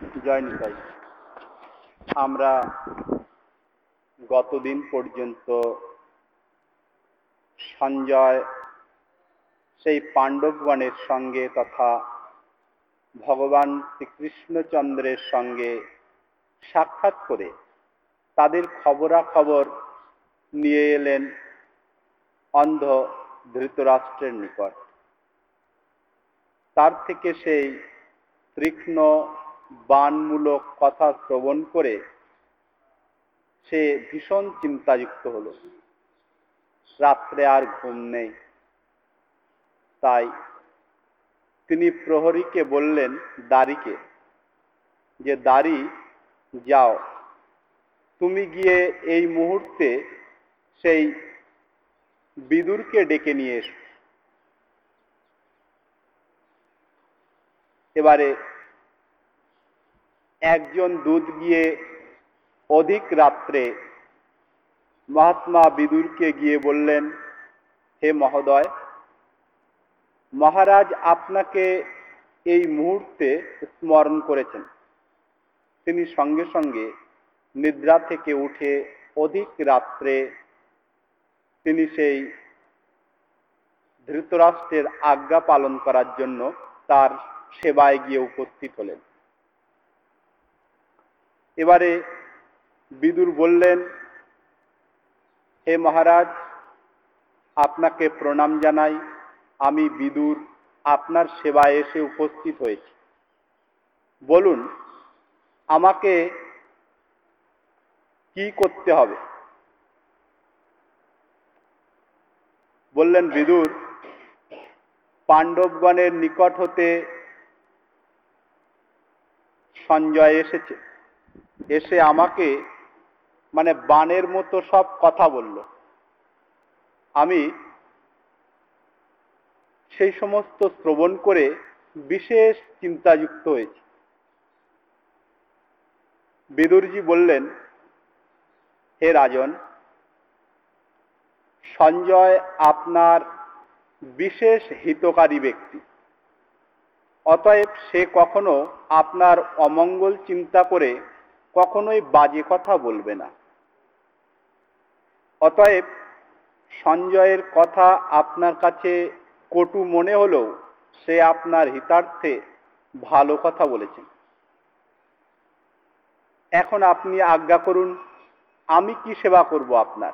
জয় নিতাই। আমরা গতদিন পর্যন্ত সঞ্জয় সেই পাণ্ডবগণের সঙ্গে তথা ভগবান শ্রীকৃষ্ণচন্দ্রের সঙ্গে সাক্ষাৎ করে তাদের খবরাখবর নিয়ে এলেন অন্ধ ধৃতরাষ্ট্রের নিকট। তার থেকে সেই তীক্ষ্ণ বাণমূলক কথা শ্রবণ করে সে ভীষণ চিন্তাযুক্ত হল। রাত্রে আর ঘুম নেই। তাই তিনি প্রহরীকে বললেন, দারীকে, যে দারী, যাও, তুমি গিয়ে এই মুহূর্তে সেই বিদুরকে ডেকে নিয়ে এসো। এবারে একজন দূত গিয়ে অধিক রাত্রে মহাত্মা বিদুরকে গিয়ে বললেন, হে মহোদয়, মহারাজ আপনাকে এই মুহূর্তে স্মরণ করেছেন। তিনি সঙ্গে সঙ্গে নিদ্রা থেকে উঠে অধিক রাত্রে তিনি সেই ধৃতরাষ্ট্রের আজ্ঞা পালন করার জন্য তার সেবায় গিয়ে উপস্থিত হলেন। এবারে বিদুর বললেন, হে মহারাজ, আপনাকে প্রণাম জানাই। আমি বিদুর আপনার সেবায় এসে উপস্থিত হয়েছি। বলুন, আমাকে কি করতে হবে? বললেন বিদুর, পাণ্ডবগণের নিকট হতে সঞ্জয় এসেছে। এসে আমাকে বাণের মতো সব কথা বলল। আমি সেই সমস্ত শ্রবণ করে বিশেষ চিন্তাযুক্ত হয়েছি। বিদুরজি বললেন, হে রাজন, সঞ্জয় আপনার বিশেষ হিতকারী ব্যক্তি। অতএব সে কখনো আপনার অমঙ্গল চিন্তা করে কখনোই বাজে কথা বলবে না। অতএব সঞ্জয়ের কথা আপনার কাছে কটু মনে হলেও সে আপনার হিতার্থে ভালো কথা বলেছেন। এখন আপনি আজ্ঞা করুন, আমি কি সেবা করব আপনার?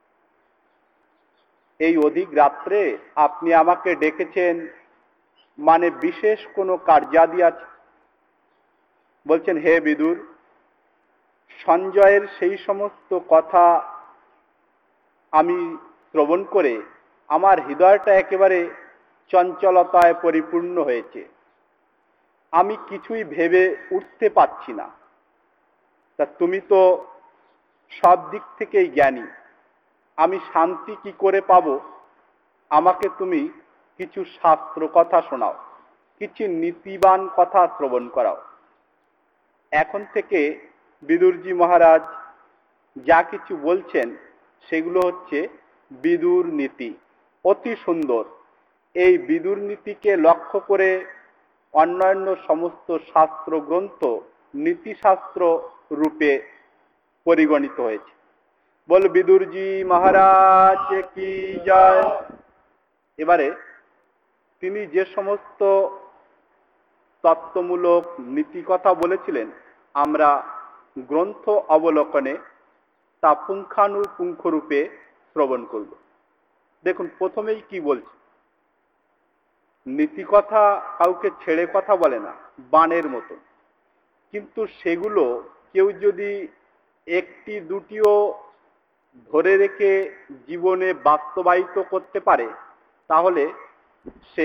এই অধিক রাত্রে আপনি আমাকে ডেকেছেন, বিশেষ কোনো কার্যাদি আছে? বলছেন, হে বিদুর, সঞ্জয়ের সেই সমস্ত কথা আমি শ্রবণ করে আমার হৃদয়টা একেবারে চঞ্চলতায় পরিপূর্ণ হয়েছে। আমি কিছুই ভেবে উঠতে পারছি না। তা তুমি তো সব দিক থেকেই জ্ঞানী, আমি শান্তি কি করে পাবো? আমাকে তুমি কিছু শাস্ত্র কথা শোনাও, কিছু নীতিবান কথা শ্রবণ করাও। এখন থেকে বিদুরজি মহারাজ যা কিছু বলছেন সেগুলো হচ্ছে বিদুর নীতি, অতি সুন্দর। এই বিদুর নীতিকে লক্ষ্য করে অন্যান্য সমস্ত শাস্ত্র গ্রন্থ নীতিশাস্ত্র রূপে পরিগণিত হয়েছে। বল বিদুরজি মহারাজ কি জয়। এবারে তিনি যে সমস্ত তত্ত্বমূলক নীতি কথা বলেছিলেন, আমরা গ্রন্থ অবলোকনে তা পুঙ্খানুপুঙ্খ রূপে শ্রবণ করব। দেখুন, প্রথমেই কি বলছে, নীতি কথা কাউকে ছেড়ে কথা বলে না, বাণের মতো। কিন্তু সেগুলো কেউ যদি একটি দুটিও ধরে রেখে জীবনে বাস্তবায়িত করতে পারে, তাহলে সে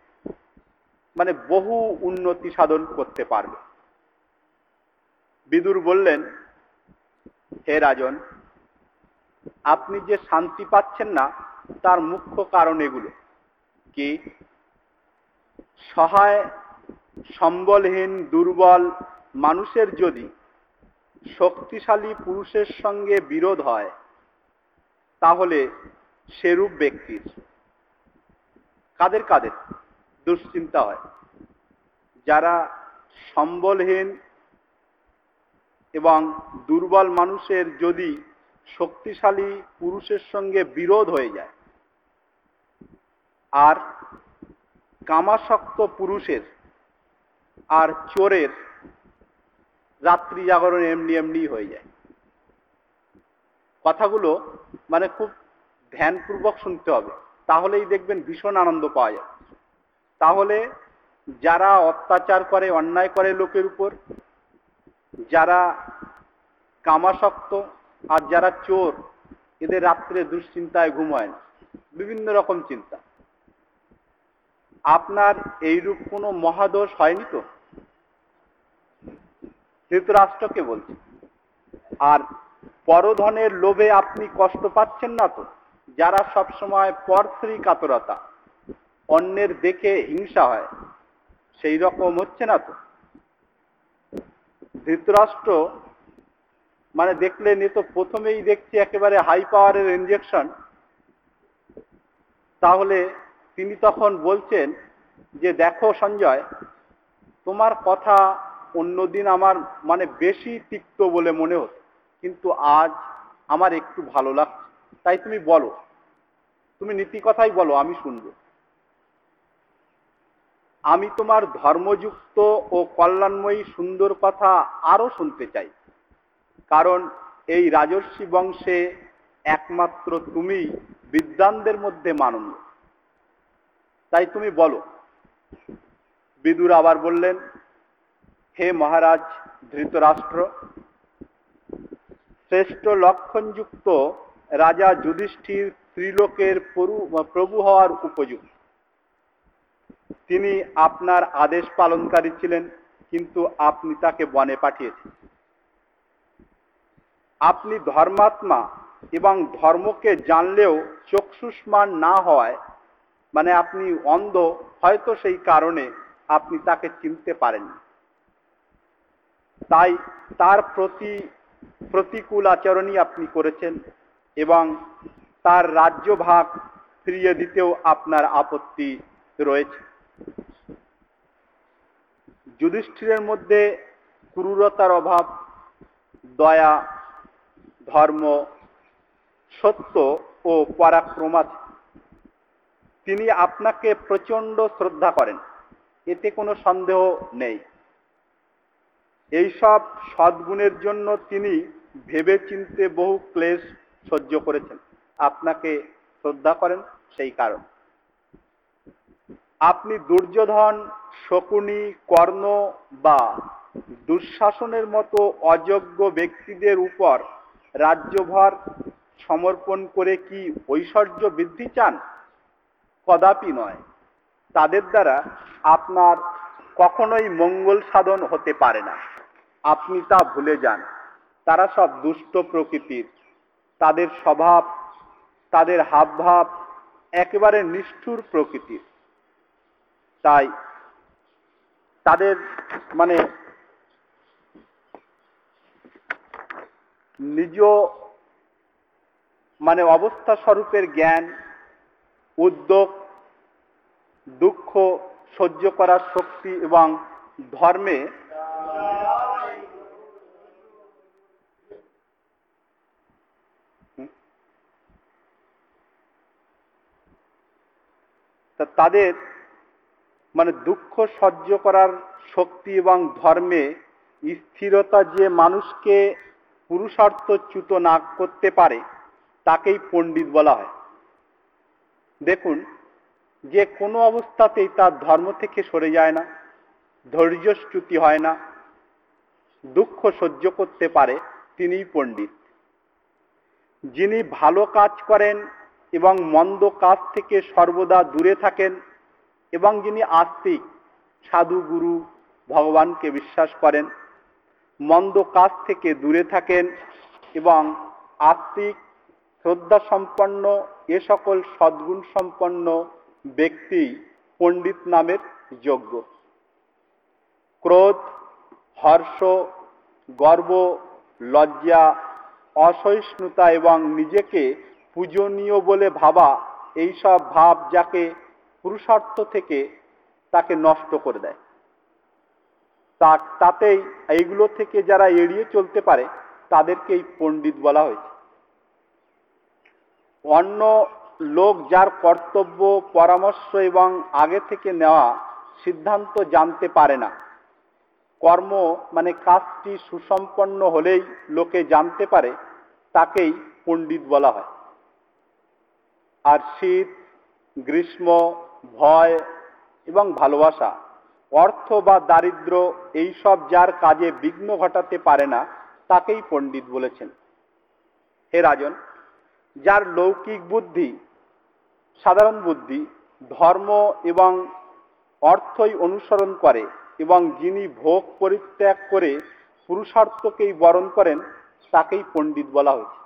বহু উন্নতি সাধন করতে পারবে। বিদুর বললেন, হে রাজন, আপনি যে শান্তি পাচ্ছেন না তার মুখ্য কারণ এগুলো কি? সহায় সম্বলহীন দুর্বল মানুষের যদি শক্তিশালী পুরুষের সঙ্গে বিরোধ হয়, তাহলে সেরূপ ব্যক্তির কাদের কাদের দুশ্চিন্তা হয়? যারা সম্বলহীন এবং দুর্বল মানুষের যদি শক্তিশালী পুরুষের সঙ্গে বিরোধ হয়ে যায়, আর কামাসক্ত পুরুষের আর চোরের রাত্রি জাগরণ এমনি এমনি হয়ে যায়। কথাগুলো মানে খুব ধ্যানপূর্বক শুনতে হবে, তাহলেই দেখবেন ভীষণ আনন্দ পাওয়া যায়। তাহলে যারা অত্যাচার করে, অন্যায় করে লোকের উপর, যারা কামাসক্ত আর যারা চোর, এদের রাত্রে দুশ্চিন্তায় ঘুম হয় না, বিভিন্ন রকম চিন্তা। আপনার এইরূপ কোনো মহাদোষ হয়নি তো? ধৃতরাষ্ট্রকে বলছি। আর পরধনের লোভে আপনি কষ্ট পাচ্ছেন না তো? যারা সবসময় পরশ্রী কাতরতা, অন্যের দেখে হিংসা হয়, সেই রকম হচ্ছে না তো? ধৃতরাষ্ট্র মানে দেখলেন, এ তো প্রথমেই দেখছি একেবারে হাই পাওয়ারের ইনজেকশন। তাহলে তিনি তখন বলছেন যে, দেখো সঞ্জয়, তোমার কথা অন্যদিন আমার মানে বেশি তিক্ত বলে মনে হতো, কিন্তু আজ আমার একটু ভালো লাগছে। তাই তুমি বলো, তুমি নীতি কথাই বলো, আমি শুনবো। আমি তোমার ধর্মযুক্ত ও কল্যাণময়ী সুন্দর কথা আরো শুনতে চাই, কারণ এই রাজর্ষি বংশে একমাত্র তুমি বিদ্বানদের মধ্যে মাননীয়। তাই তুমি বলো। বিদুর আবার বললেন, হে মহারাজ ধৃতরাষ্ট্র, শ্রেষ্ঠ লক্ষণযুক্ত রাজা যুধিষ্ঠির ত্রিলোকের প্রভু হওয়ার উপযুক্ত। তিনি আপনার আদেশ পালনকারী ছিলেন, কিন্তু আপনি তাকে বনে পাঠিয়েছেন। আপনি ধর্মাত্মা এবং ধর্মকে জানলেও চক্ষুষ্মান না হওয়ায়, মানে আপনি অন্ধ, হয়তো সেই কারণে আপনি তাকে চিনতে পারেন। তাই তার প্রতিকূল আচরণই আপনি করেছেন এবং তার রাজ্যভাগ ফিরিয়ে দিতেও আপনার আপত্তি রয়েছে। যুধিষ্ঠিরের মধ্যে ক্রূরতার অভাব, দয়া, ধর্ম, সত্য ও পরাক্রম আছে। তিনি আপনাকে প্রচন্ড শ্রদ্ধা করেন, এতে কোনো সন্দেহ নেই। এইসব সদ্গুণের জন্য তিনি ভেবেচিন্তে বহু ক্লেশ সহ্য করেছেন। আপনাকে শ্রদ্ধা করেন সেই কারণ। আপনি দুর্যোধন, শকুনি, কর্ণ বা দুঃশাসনের মতো অযোগ্য ব্যক্তিদের উপর রাজ্যভার সমর্পণ করে কি ঐশ্বর্য বৃদ্ধি চান? কদাপি নয়। তাদের দ্বারা আপনার কখনোই মঙ্গল সাধন হতে পারে না। আপনি তা ভুলে যান। তারা সব দুষ্ট প্রকৃতির, তাদের স্বভাব, তাদের হাবভাব একেবারে নিষ্ঠুর প্রকৃতির। তাই তাদের মানে নিজ মানে অবস্থা স্বরূপের জ্ঞান, উদ্যোগ, দুঃখ সহ্য করার শক্তি এবং ধর্মে তাদের মানে দুঃখ সহ্য করার শক্তি এবং ধর্মে স্থিরতা যে মানুষকে পুরুষার্থচ্যুত না করতে পারে, তাকেই পণ্ডিত বলা হয়। দেখুন, যে কোনো অবস্থাতেই তার ধর্ম থেকে সরে যায় না, ধৈর্যচ্যুতি হয় না, দুঃখ সহ্য করতে পারে, তিনিই পণ্ডিত। যিনি ভালো কাজ করেন এবং মন্দ কাজ থেকে সর্বদা দূরে থাকেন, এবং যিনি আস্তিক, সাধু, গুরু, ভগবানকে বিশ্বাস করেন, মন্দ কাজ থেকে দূরে থাকেন এবং আস্তিক, শ্রদ্ধা সম্পন্ন, এ সকল সদ্গুণ সম্পন্ন ব্যক্তি পণ্ডিত নামের যোগ্য। ক্রোধ, হর্ষ, গর্ব, লজ্জা, অসহিষ্ণুতা এবং নিজেকে পূজনীয় বলে ভাবা, এইসব ভাব যাকে পুরুষার্থ থেকে তাকে নষ্ট করে দেয়। তাতেই এইগুলো থেকে যারা এড়িয়ে চলতে পারে তাদেরকেই পণ্ডিত বলা হয়েছে। অন্য লোক যার কর্তব্য, পরামর্শ এবং আগে থেকে নেওয়া সিদ্ধান্ত জানতে পারে না, কর্ম মানে কাজটি সুসম্পন্ন হলেই লোকে জানতে পারে, তাকেই পণ্ডিত বলা হয়। আর শীত, গ্রীষ্ম, ভয় এবং ভালোবাসা, অর্থ বা দারিদ্র্য এইসব যার কাজে বিঘ্ন ঘটাতে পারে না, তাকেই পণ্ডিত বলেছেন। হে রাজন, যার লৌকিক বুদ্ধি, সাধারণ বুদ্ধি ধর্ম এবং অর্থই অনুসরণ করে এবং যিনি ভোগ পরিত্যাগ করে পুরুষার্থকেই বরণ করেন, তাকেই পণ্ডিত বলা হয়েছে।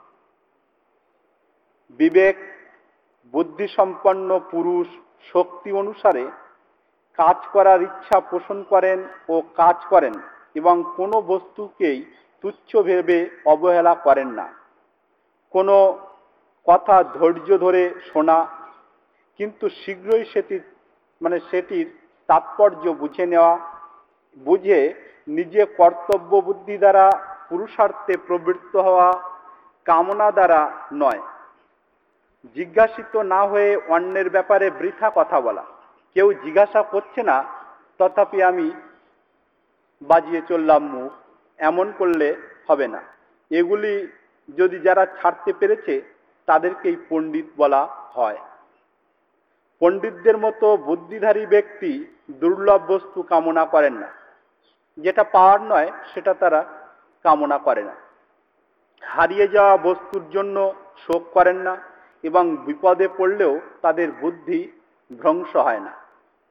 বিবেক বুদ্ধিসম্পন্ন পুরুষ শক্তি অনুসারে কাজ করার ইচ্ছা পোষণ করেন ও কাজ করেন এবং কোনো বস্তুকেই তুচ্ছ ভেবে অবহেলা করেন না। কোনো কথা ধৈর্য ধরে শোনা, কিন্তু শীঘ্রই সেটির তাৎপর্য বুঝে নিজে কর্তব্য বুদ্ধি দ্বারা পুরুষার্থে প্রবৃত্ত হওয়া, কামনা দ্বারা নয়। জিজ্ঞাসিত না হয়ে অন্যের ব্যাপারে বৃথা কথা বলা, কেউ জিজ্ঞাসা করছে না তথাপি আমি বাজিয়ে চললাম মুখ, এমন করলে হবে না। এগুলি যদি যারা ছাড়তে পেরেছে তাদেরকেই পণ্ডিত বলা হয়। পণ্ডিতদের মতো বুদ্ধিধারী ব্যক্তি দুর্লভ বস্তু কামনা করেন না, যেটা পাওয়ার নয় সেটা তারা কামনা করে না। হারিয়ে যাওয়া বস্তুর জন্য শোক করেন না এবং বিপদে পড়লেও তাদের বুদ্ধি ভ্রংশ হয় না।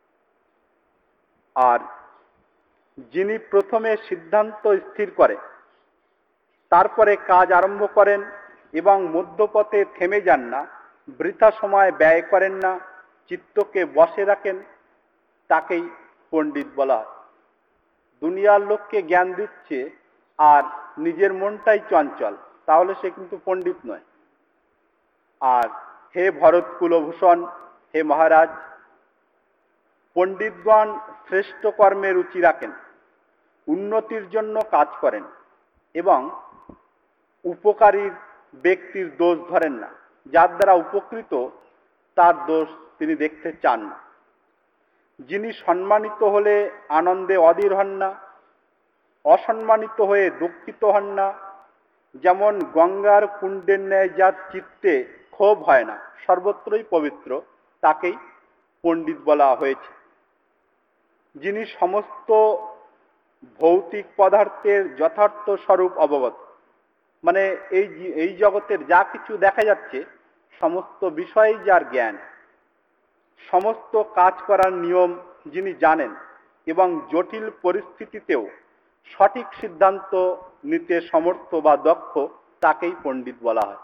আর যিনি প্রথমে সিদ্ধান্ত স্থির করে তারপরে কাজ আরম্ভ করেন এবং মধ্যপথে থেমে যান না, বৃথা সময় ব্যয় করেন না, চিত্তকে বশে রাখেন, তাকেই পণ্ডিত বলা হয়। দুনিয়ার লোককে জ্ঞান দিচ্ছে আর নিজের মনটাই চঞ্চল, তাহলে সে কিন্তু পণ্ডিত নয়। আর হে ভরত কুলভূষণ, হে মহারাজ, পণ্ডিতগণ শ্রেষ্ঠ কর্মে রুচি রাখেন, উন্নতির জন্য কাজ করেন এবং উপকারী ব্যক্তির দোষ ধরেন না। যার দ্বারা উপকৃত তার দোষ তিনি দেখতে চান না। যিনি সম্মানিত হলে আনন্দে অধীর হন না, অসম্মানিত হয়ে দুঃখিত হন না। যেমন গঙ্গার কুণ্ডের ন্যায় যার চিত্তে ক্ষোভ হয় না, সর্বত্রই পবিত্র, তাকেই পণ্ডিত বলা হয়েছে। যিনি সমস্ত ভৌতিক পদার্থের যথার্থ স্বরূপ অবগত, মানে এই জগতের যা কিছু দেখা যাচ্ছে সমস্ত বিষয়েই যার জ্ঞান, সমস্ত কাজ করার নিয়ম যিনি জানেন এবং জটিল পরিস্থিতিতেও সঠিক সিদ্ধান্ত নিতে সমর্থ বা দক্ষ, তাকেই পণ্ডিত বলা হয়।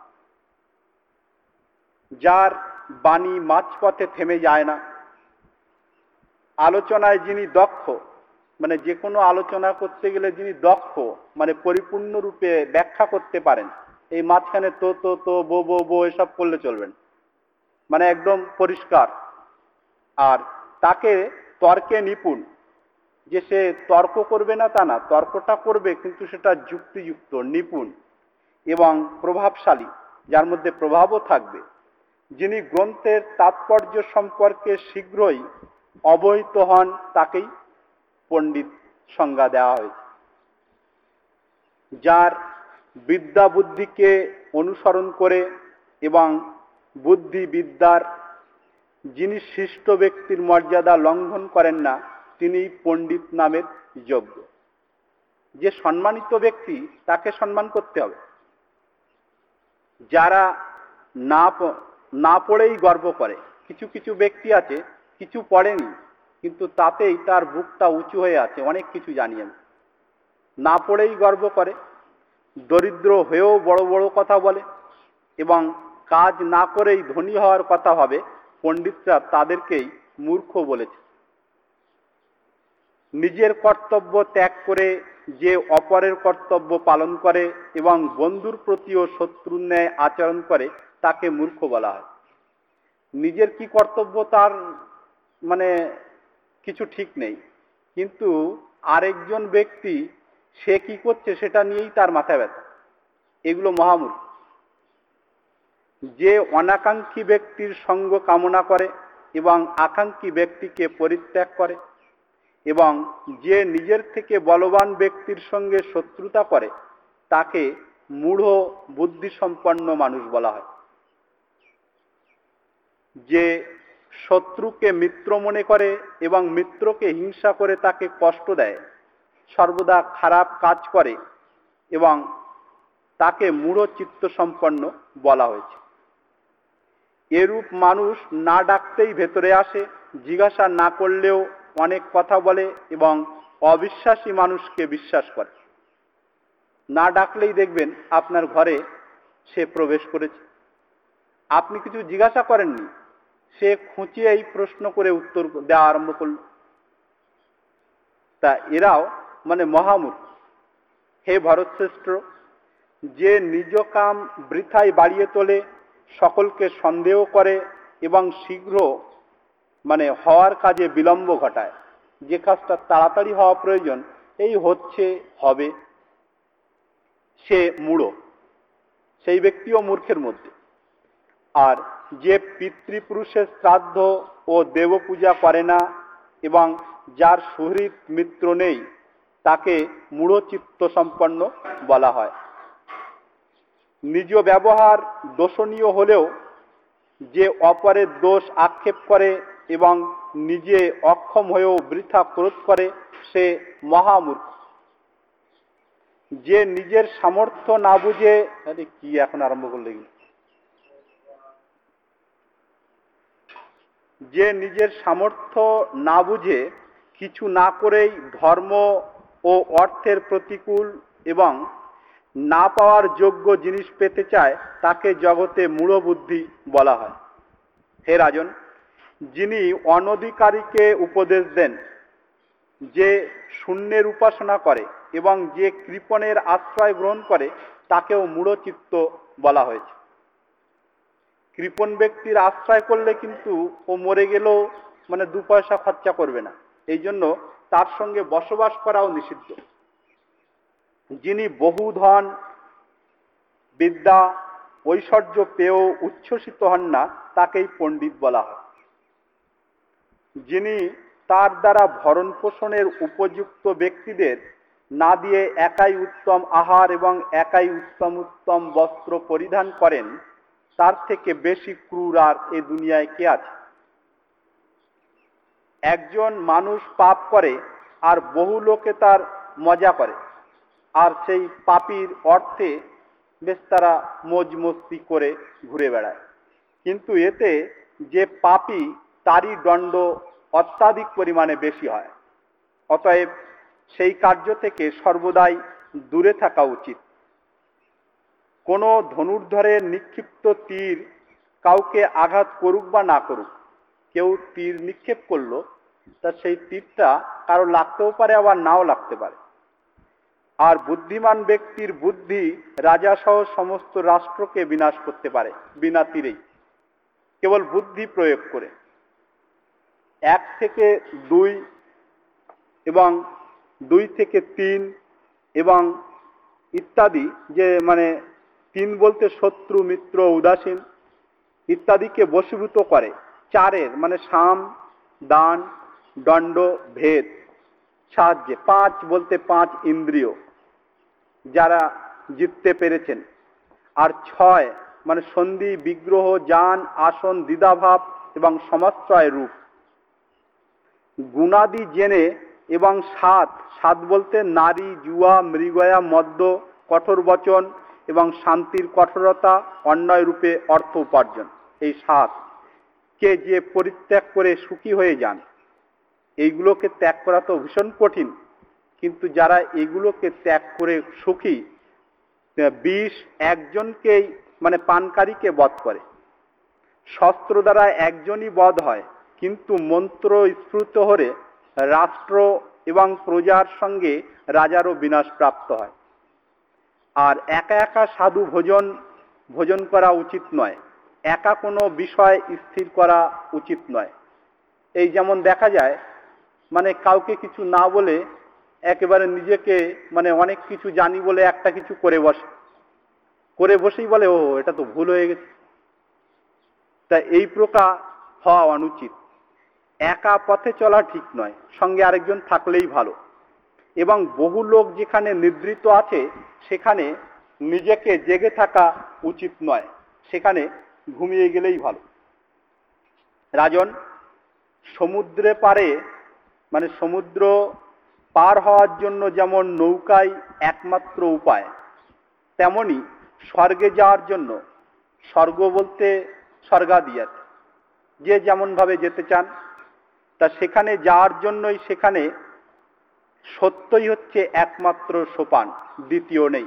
যার বাণী মাঝপথে থেমে যায় না, আলোচনায় যিনি দক্ষ, মানে যে কোনো আলোচনা করতে গেলে যিনি দক্ষ, মানে পরিপূর্ণরূপে ব্যাখ্যা করতে পারেন, এই মাঝখানে তো বো বো বো এসব করলে চলবেন, মানে একদম পরিষ্কার। আর তাকে তর্কে নিপুণ, যে সে তর্ক করবে না তা না, তর্কটা করবে কিন্তু সেটা যুক্তিযুক্ত, নিপুণ এবং প্রভাবশালী, যার মধ্যে প্রভাবও থাকবে। যিনি গ্রন্থের তাৎপর্য সম্পর্কে শীঘ্রই অবহিত হন, তাকেই পণ্ডিত সংজ্ঞা দেওয়া হয়েছে। যার বিদ্যা বুদ্ধিকে অনুসরণ করে এবং বুদ্ধি বিদ্যার যিনি শিষ্ট ব্যক্তির মর্যাদা লঙ্ঘন করেন না, তিনি পণ্ডিত নামের যোগ্য। যে সম্মানিত ব্যক্তি তাকে সম্মান করতে হবে। যারা না পড়েই গর্ব করে, কিছু কিছু ব্যক্তি আছে কিছু পড়েনি কিন্তু তাতেই তার বুকটা উঁচু হয়ে আছে, অনেক কিছু জানি আমি, না পড়েই গর্ব করে, দরিদ্র হয়েও বড় বড় কথা বলে এবং কাজ না করেই ধনী হওয়ার কথা ভাবে। পণ্ডিতরা তাদেরকেই মূর্খ বলেছে। নিজের কর্তব্য ত্যাগ করে যে অপরের কর্তব্য পালন করে এবং বন্ধুর প্রতিও শত্রুর ন্যায় আচরণ করে, তাকে মূর্খ বলা হয়। নিজের কি কর্তব্য তার মানে কিছু ঠিক নেই, কিন্তু আরেকজন ব্যক্তি সে কি করছে সেটা নিয়েই তার মাথা ব্যথা, এগুলো মহামূর্খ। যে অনাকাঙ্ক্ষী ব্যক্তির সঙ্গ কামনা করে এবং আকাঙ্ক্ষী ব্যক্তিকে পরিত্যাগ করে এবং যে নিজের থেকে বলবান ব্যক্তির সঙ্গে শত্রুতা করে তাকে মূঢ় বুদ্ধিসম্পন্ন মানুষ বলা হয়। যে শত্রুকে মিত্র মনে করে এবং মিত্রকে হিংসা করে তাকে কষ্ট দেয়, সর্বদা খারাপ কাজ করে এবং তাকে মূঢ় চিত্ত সম্পন্ন বলা হয়েছে। এরূপ মানুষ না ডাকতেই ভেতরে আসে, জিজ্ঞাসা না করলেও অনেক কথা বলে এবং অবিশ্বাসী মানুষকে বিশ্বাস করে। না ডাকলেই দেখবেন আপনার ঘরে সে প্রবেশ করেছে, আপনি কিছু জিজ্ঞাসা করেননি, সে খুঁচিয়েই প্রশ্ন করে উত্তর দেওয়া আরম্ভ করল। তা এরাও মহামূর্খ। হে ভরতশ্রেষ্ঠ, যে নিজ কাম বৃথায় বাড়িয়ে তোলে, সকলকে সন্দেহ করে এবং শীঘ্র হওয়ার কাজে বিলম্ব ঘটায়, যে কাজটা তাড়াতাড়ি হওয়া প্রয়োজন এই হচ্ছে হবে, সে মূঢ়, সেই ব্যক্তিও মূর্খের মধ্যে। আর যে পিতৃপুরুষের শ্রাদ্ধ ও দেব পূজা করে না এবং যার সুহৃদ মিত্র নেই তাকে মূঢ় চিত্ত সম্পন্ন বলা হয়। নিজ ব্যবহার দোষণীয় হলেও যে অপরের দোষ আক্ষেপ করে এবং নিজে অক্ষম হয়েও বৃথা ক্রোধ করে সে মহামূর্খ। যে নিজের সামর্থ্য না বুঝে, কি এখন আরম্ভ করলে, যে নিজের সামর্থ্য না বুঝে কিছু না করেই ধর্ম ও অর্থের প্রতিকূল এবং না পাওয়ার যোগ্য জিনিস পেতে চায় তাকে জগতে মূঢ় বুদ্ধি বলা হয়। হে রাজন, যিনি অনধিকারীকে উপদেশ দেন, যে শূন্যের উপাসনা করে এবং যে কৃপণের আশ্রয় গ্রহণ করে তাকেও মূঢ়চিত্ত বলা হয়েছে। কৃপণ ব্যক্তির আশ্রয় করলে কিন্তু ও মরে গেলেও 2 পয়সা খরচা করবে না, এই জন্য তার সঙ্গে বসবাস করাও নিষিদ্ধ। যিনি বহু ধন বিদ্যা ঐশ্বর্য পেয়েও উচ্ছ্বসিত হন না তাকেই পণ্ডিত বলা হয়। যিনি তার দ্বারা ভরণ পোষণের উপযুক্ত ব্যক্তিদের না দিয়ে একাই উত্তম আহার এবং একাই উত্তম উত্তম বস্ত্র পরিধান করেন, তার থেকে বেশি ক্রূর আর এ দুনিয়ায় কে আছে? একজন মানুষ পাপ করে আর বহু লোকে তার মজা করে, আর সেই পাপীর অর্থে বেশ তারা মজ মস্তি করে ঘুরে বেড়ায়, কিন্তু এতে যে পাপী তারই দণ্ড অত্যাধিক পরিমাণে বেশি হয়। অতএব সেই কার্য থেকে সর্বদাই দূরে থাকা উচিত। কোনো ধনুর্ধরের নিক্ষিপ্ত তীর কাউকে আঘাত করুক বা না করুক, কেউ তীর নিক্ষেপ করলো, তা সেই তীরটা কারো লাগতেও পারে আবার নাও লাগতে পারে। আর বুদ্ধিমান ব্যক্তির বুদ্ধি রাজা সহ সমস্ত রাষ্ট্রকে বিনাশ করতে পারে বিনা তীরেই, কেবল বুদ্ধি প্রয়োগ করে। 1 থেকে 2 এবং 2 থেকে 3 এবং ইত্যাদি, যে 3 বলতে শত্রু মিত্র উদাসীন ইত্যাদিকে বশীভূত করে। 4-এর সাম দান দণ্ড ভেদ সাহায্যে। 5 বলতে 5 ইন্দ্রিয় যারা জিততে পেরেছেন। আর 6 সন্ধি বিগ্রহ যান আসন দ্বিধাভাব এবং সমাশ্রয় রূপ। গুণাদি জেনে এবং 7 বলতে নারী জুয়া মৃগয়া মদ্য কঠোর বচন এবং শান্তির কঠোরতা অন্যায় রূপে অর্থ উপার্জন। এই 7 কে যে পরিত্যাগ করে সুখী হয়ে যান। এইগুলোকে ত্যাগ করা তো ভীষণ কঠিন, কিন্তু যারা এগুলোকে ত্যাগ করে সুখী, 20 একজনকেই পানকারীকে বধ করে। শস্ত্র দ্বারা একজনই বধ হয়, কিন্তু মন্ত্র স্ফুরিত হলে রাষ্ট্র এবং প্রজার সঙ্গে রাজারও বিনাশ প্রাপ্ত হয়। আর একা একা সাধু ভোজন করা উচিত নয়, একা কোনো বিষয় স্থির করা উচিত নয়। এই যেমন দেখা যায় কাউকে কিছু না বলে একেবারে নিজেকে অনেক কিছু জানি বলে একটা কিছু করে বসেই বলে, ও এটা তো ভুল হয়ে গেছে। তা এই প্রকার হওয়া অনুচিত। একা পথে চলা ঠিক নয়, সঙ্গে আরেকজন থাকলেই ভালো। এবং বহু লোক যেখানে নিদ্রিত আছে সেখানে নিজেকে জেগে থাকা উচিত নয়, সেখানে ঘুমিয়ে গেলেই ভালো। রাজন, সমুদ্রে পারে সমুদ্র পার হওয়ার জন্য যেমন নৌকাই একমাত্র উপায়, তেমনি স্বর্গে যাওয়ার জন্য, স্বর্গ বলতে স্বর্গাদিয়াত, যে যেমন ভাবে যেতে চান, তা সেখানে যাওয়ার জন্যই সেখানে সত্যই হচ্ছে একমাত্র সোপান, দ্বিতীয় নেই।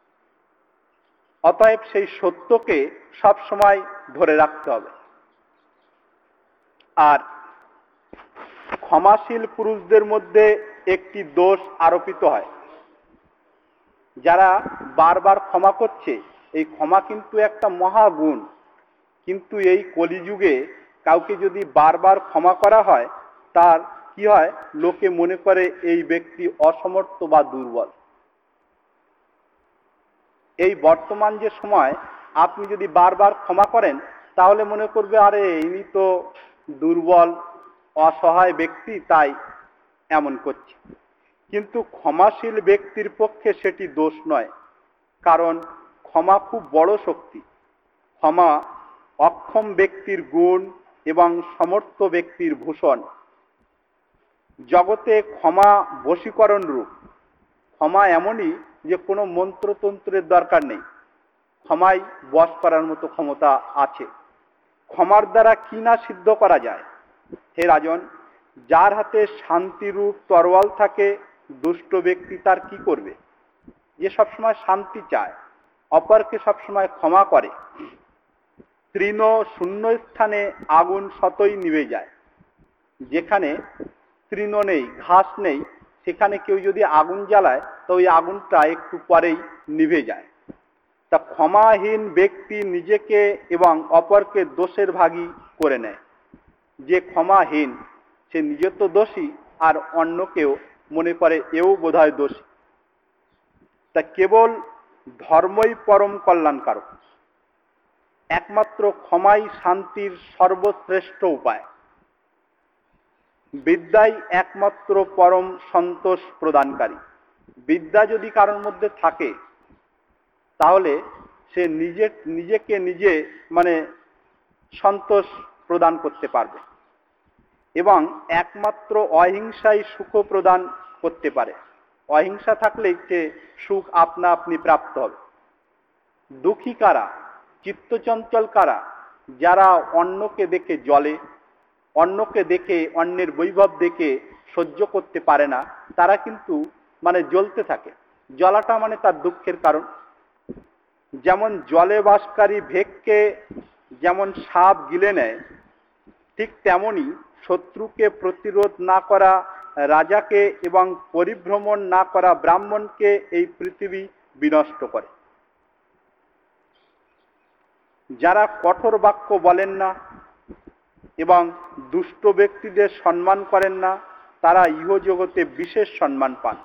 অতএব সেই সত্যকে সব সময় ধরে রাখতে হবে। আর ক্ষমাশীল পুরুষদের মধ্যে একটি দোষ আরোপিত হয়, যারা বারবার ক্ষমা করছে, এই ক্ষমা কিন্তু একটা মহাগুণ। কিন্তু এই কলিযুগে কাউকে যদি বারবার ক্ষমা করা হয়, তার কি হয়, লোকে মনে করে এই ব্যক্তি অসমর্থ বা দুর্বল। এই বর্তমান যে সময়, আপনি যদি বারবার ক্ষমা করেন তাহলে মনে করবে, আরে ইনি তো দুর্বল অসহায় ব্যক্তি, তাই এমন করছে। কিন্তু ক্ষমাশীল ব্যক্তির পক্ষে সেটি দোষ নয়, কারণ ক্ষমা খুব বড় শক্তি। ক্ষমা অক্ষম ব্যক্তির গুণ এবং সমর্থ ব্যক্তির ভূষণ। জগতে ক্ষমা বশীকরণ রূপ। ক্ষমা এমনই যে কোনো মন্ত্রতন্ত্রের দরকার নেই, ক্ষমাই বশ করার মতো ক্ষমতা আছে। ক্ষমার দ্বারা কি না সিদ্ধ করা যায়। হে রাজন, যার হাতে শান্তিরূপ তরোয়াল থাকে, দুষ্ট ব্যক্তি তার কি করবে? যে সবসময় শান্তি চায়, অপরকে সবসময় ক্ষমা করে। তৃণ শূন্য স্থানে আগুন শতই নিভে যায়। যেখানে তৃণ নেই, ঘাস নেই, সেখানে কেউ যদি আগুন জ্বালায় তো ওই আগুনটা একটু পরেই নিভে যায়। তা ক্ষমাহীন ব্যক্তি নিজেকে এবং অপরকে দোষের ভাগী করে নেয়। যে ক্ষমাহীন সে নিজে তো দোষী, আর অন্যকেও মনে করে এও বোধহয় দোষী। তা কেবল ধর্মই পরম কল্যাণকারক। একমাত্র ক্ষমাই শান্তির সর্বশ্রেষ্ঠ উপায়। বিদ্যাই একমাত্র পরম সন্তোষ প্রদানকারী। বিদ্যা যদি কারোর মধ্যে থাকে তাহলে সে নিজেকে নিজে সন্তোষ প্রদান করতে পারবে, এবং একমাত্র অহিংসাই সুখ প্রদান করতে পারে। অহিংসা থাকলেই সে সুখ আপনা আপনি প্রাপ্ত হবে। দুঃখী কারা, চিত্তচঞ্চল কারা? যারা অন্যকে দেখে জ্বলে, অন্যকে দেখে, অন্যের বৈভব দেখে সহ্য করতে পারে না, তারা কিন্তু জ্বলতে থাকে। জ্বলাটা তার দুঃখের কারণ। যেমন জলে বাসকারী ভেককে যেমন সাপ গিলে নেয়, ঠিক তেমনি শত্রুকে প্রতিরোধ না করা রাজাকে এবং পরিভ্রমণ না করা ব্রাহ্মণকে এই পৃথিবী বিনষ্ট করে। যারা কঠোর বাক্য বলেন না এবং দুষ্ট ব্যক্তিদের সম্মান করেন না, তারা ইহজগতে বিশেষ সম্মান পান।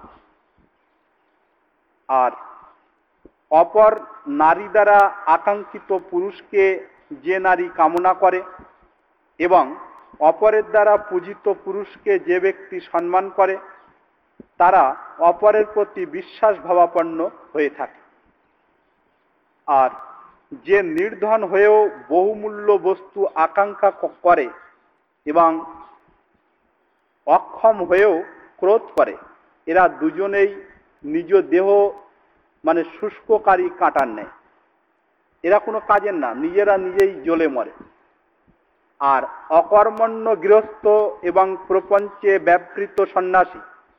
আর অপর নারী দ্বারা আকাঙ্ক্ষিত পুরুষকে যে নারী কামনা করে এবং অপরের দ্বারা পূজিত পুরুষকে যে ব্যক্তি সম্মান করে, তারা অপরের প্রতি বিশ্বাস ভাবাপন্ন হয়ে থাকে। আর যে নির্ধন হয়েও বহুমূল্য বস্তু আকাঙ্ক্ষা করে এবং অক্ষম হয়েও ক্রোধ করে, এরা দুজনেই নিজ দেহ শুষ্ককারী কাঁটার নেয়। এরা কোনো কাজের না, নিজেরা নিজেই জ্বলে মরে। আর অকর্মণ্য গৃহস্থ এবং প্রপঞ্চে ব্যাপৃত সন্ন্যাসী,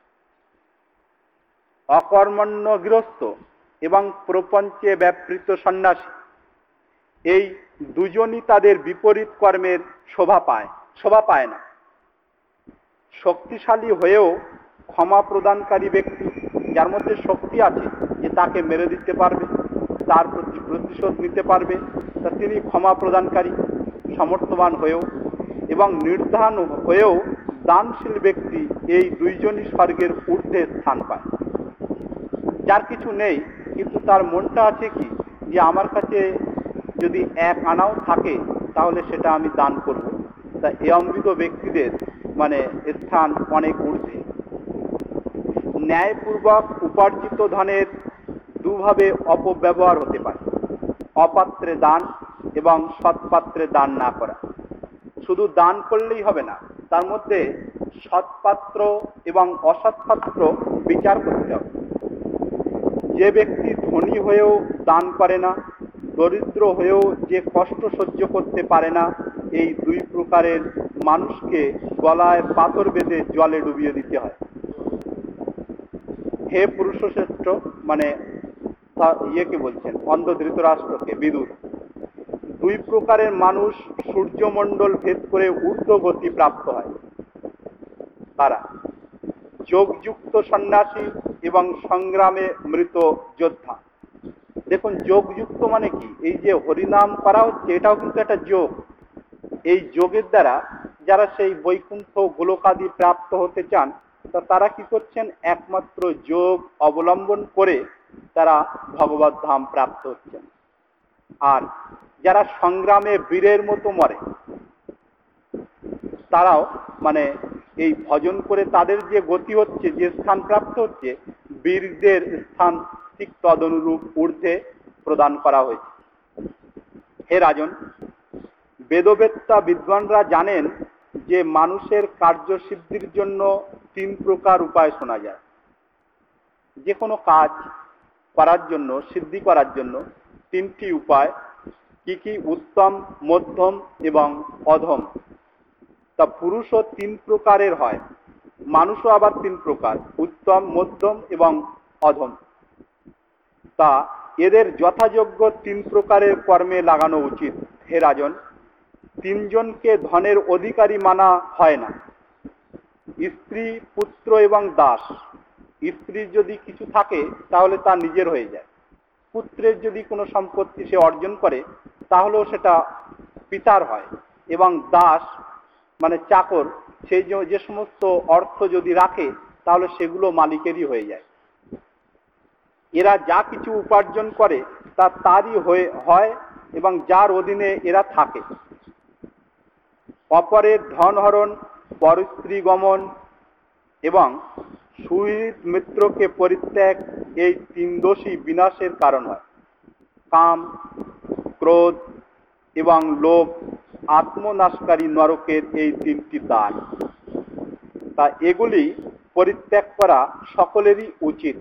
অকর্মণ্য গৃহস্থ এবং প্রপঞ্চে ব্যাপৃত সন্ন্যাসী, এই দুজনই তাদের বিপরীত কর্মের শোভা পায় না। শক্তিশালী হয়েও ক্ষমা প্রদানকারী ব্যক্তি, যার মধ্যে শক্তি আছে যে তাকে মেরে দিতে পারবে, তার প্রতি প্রতিশোধ নিতে পারবে, তা তিনি ক্ষমা প্রদানকারী। সমর্থবান হয়েও এবং নির্ধন হয়েও দানশীল ব্যক্তি এই দুইজনই স্বর্গের ঊর্ধ্বে স্থান পায়। যার কিছু নেই কিন্তু তার মনটা আছে কি যে আমার কাছে যদি 1 আনাও থাকে তাহলে সেটা আমি দান করব, তা এই অমৃত ব্যক্তিদের স্থান অনেক ঊর্ধ্বে। ন্যায়পূর্বক উপার্জিত ধনের দুভাবে অপব্যবহার হতে পারে, অপাত্রে দান এবং সৎপাত্রে দান না করা। শুধু দান করলেই হবে না, তার মধ্যে সৎপাত্র এবং অসৎপাত্র বিচার করতে হবে। যে ব্যক্তি ধনী হয়েও দান করে না, দরিদ্র হয়েও যে কষ্ট সহ্য করতে পারে না, এই 2 প্রকারের মানুষকে গলায় পাথর বেঁধে জলে ডুবিয়ে দিতে হয়। হে পুরুষশ্রেষ্ঠ, ইয়েকে বলছেন, অন্ধ ধৃতরাষ্ট্রকে, বিদুর, 2 প্রকারের মানুষ সূর্যমণ্ডল ভেদ করে ঊর্ধ্ব গতি প্রাপ্ত হয়। তারা যোগযুক্ত সন্ন্যাসী এবং সংগ্রামে মৃত যোদ্ধা। দেখুন, যোগযুক্ত মানে কি? এই যে হরিনাম করা হচ্ছে এটাও কিন্তু একটা যোগ। এই যোগের দ্বারা যারা সেই বৈকুণ্ঠ গোলকাদি প্রাপ্ত হতে চান, তারা কি করছেন? একমাত্র যোগ অবলম্বন করে তারা ভগবত ধাম প্রাপ্ত হচ্ছেন। আর যারা সংগ্রামে বীরের মতো মরে, তারাও এই ভজন করে তাদের যে গতি হচ্ছে, যে স্থান প্রাপ্ত হচ্ছে, বীরদের স্থান ঠিক তদনুরূপ ঊর্ধ্বে প্রদান করা হয়েছে। হে রাজন, বেদবেত্তা বিদ্বানরা জানেন যে মানুষের কার্যসিদ্ধির জন্য 3 প্রকার উপায় শোনা যায়। যে কোনো কাজ করার জন্য, সিদ্ধি করার জন্য 3টি উপায়। কি কি? উত্তম, মধ্যম এবং অধম। তা পুরুষও 3 প্রকারের হয়, মানুষও আবার 3 প্রকার, উত্তম, মধ্যম এবং অধম। তা এদের যথাযোগ্য 3 প্রকারের কর্মে লাগানো উচিত। হে রাজন, 3 জনকে ধনের অধিকারী মানা হয় না: স্ত্রী, পুত্র এবং দাস। স্ত্রীর যদি কিছু থাকে তাহলে তা নিজের হয়ে যায়। পুত্রের যদি কোনো সম্পত্তি সে অর্জন করে তাহলেও সেটা পিতার হয়। এবং দাস চাকর, সেই যে সমস্ত অর্থ যদি রাখে তাহলে সেগুলো মালিকেরই হয়ে যায়। এরা যা কিছু উপার্জন করে তা তারই হয় এবং যার অধীনে এরা থাকে। অপরের ধন হরণ, পরস্ত্রী গমন এবং সুহৃদ মিত্রকে পরিত্যাগ, এই 3 দোষই বিনাশের কারণ হয়। কাম, ক্রোধ এবং লোভ আত্মনাশকারী নরকের এই 3টি দ্বার। তা এগুলি পরিত্যাগ করা সকলেরই উচিত।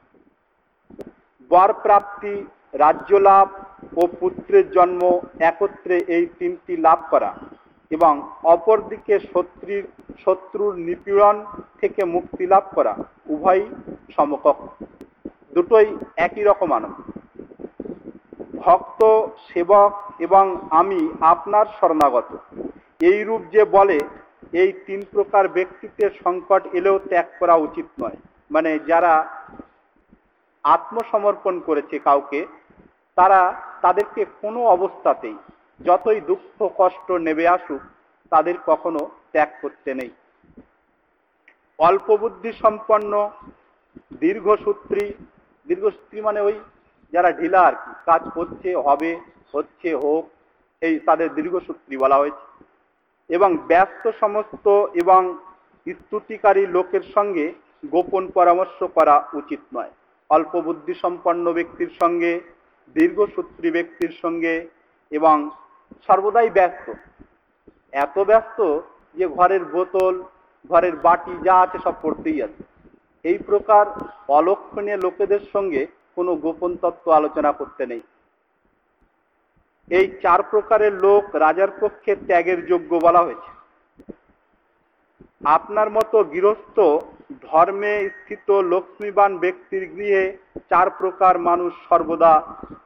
বর প্রাপ্তি, রাজ্য লাভ ও পুত্রের জন্ম একত্রে এই 3টি লাভ করা এবং অপরদিকে শত্রুর নিপীড়ন থেকে মুক্তি লাভ করা উভয়ই সমকক্ষ, দুটোই একই রকম আনন্দ। ভক্ত, সেবক এবং আমি আপনার শরণাগত, এই রূপ যে বলে, এই 3 প্রকার ব্যক্তিত্বের সংকট এলেও ত্যাগ করা উচিত নয়। যারা আত্মসমর্পণ করেছে কাউকে, তাদেরকে কোনো অবস্থাতেই যতই দুঃখ কষ্ট নেমে আসুক তাদের কখনো ত্যাগ করতে নেই। অল্প বুদ্ধি সম্পন্ন, দীর্ঘসূত্রী ওই যারা ঢিলা আর কি, কাজ করছে, হবে, হচ্ছে, হোক, এই তাদের দীর্ঘসূত্রী বলা হয়েছে। এবং ব্যস্ত সমস্ত এবং স্তুতিকারী লোকের সঙ্গে গোপন পরামর্শ করা উচিত নয়। অল্প বুদ্ধি সম্পন্ন ব্যক্তির সঙ্গে, দীর্ঘসূত্রী ব্যক্তির সঙ্গে, এবং সর্বদাই ব্যস্ত, এত ব্যস্ত যে ঘরের বোতল, ঘরের বাটি যা আছে সব পড়তেই আছে, এই প্রকার অলক্ষণীয় লোকেদের সঙ্গে কোনো গোপন তত্ত্ব আলোচনা করতে নেই। এই 4 প্রকারের লোক রাজার পক্ষে ত্যাগের যোগ্য বলা হয়েছে। আপনার মতো গৃহস্থ ধর্মে স্থিত লক্ষ্মীবান ব্যক্তির গৃহে 4 প্রকার মানুষ সর্বদা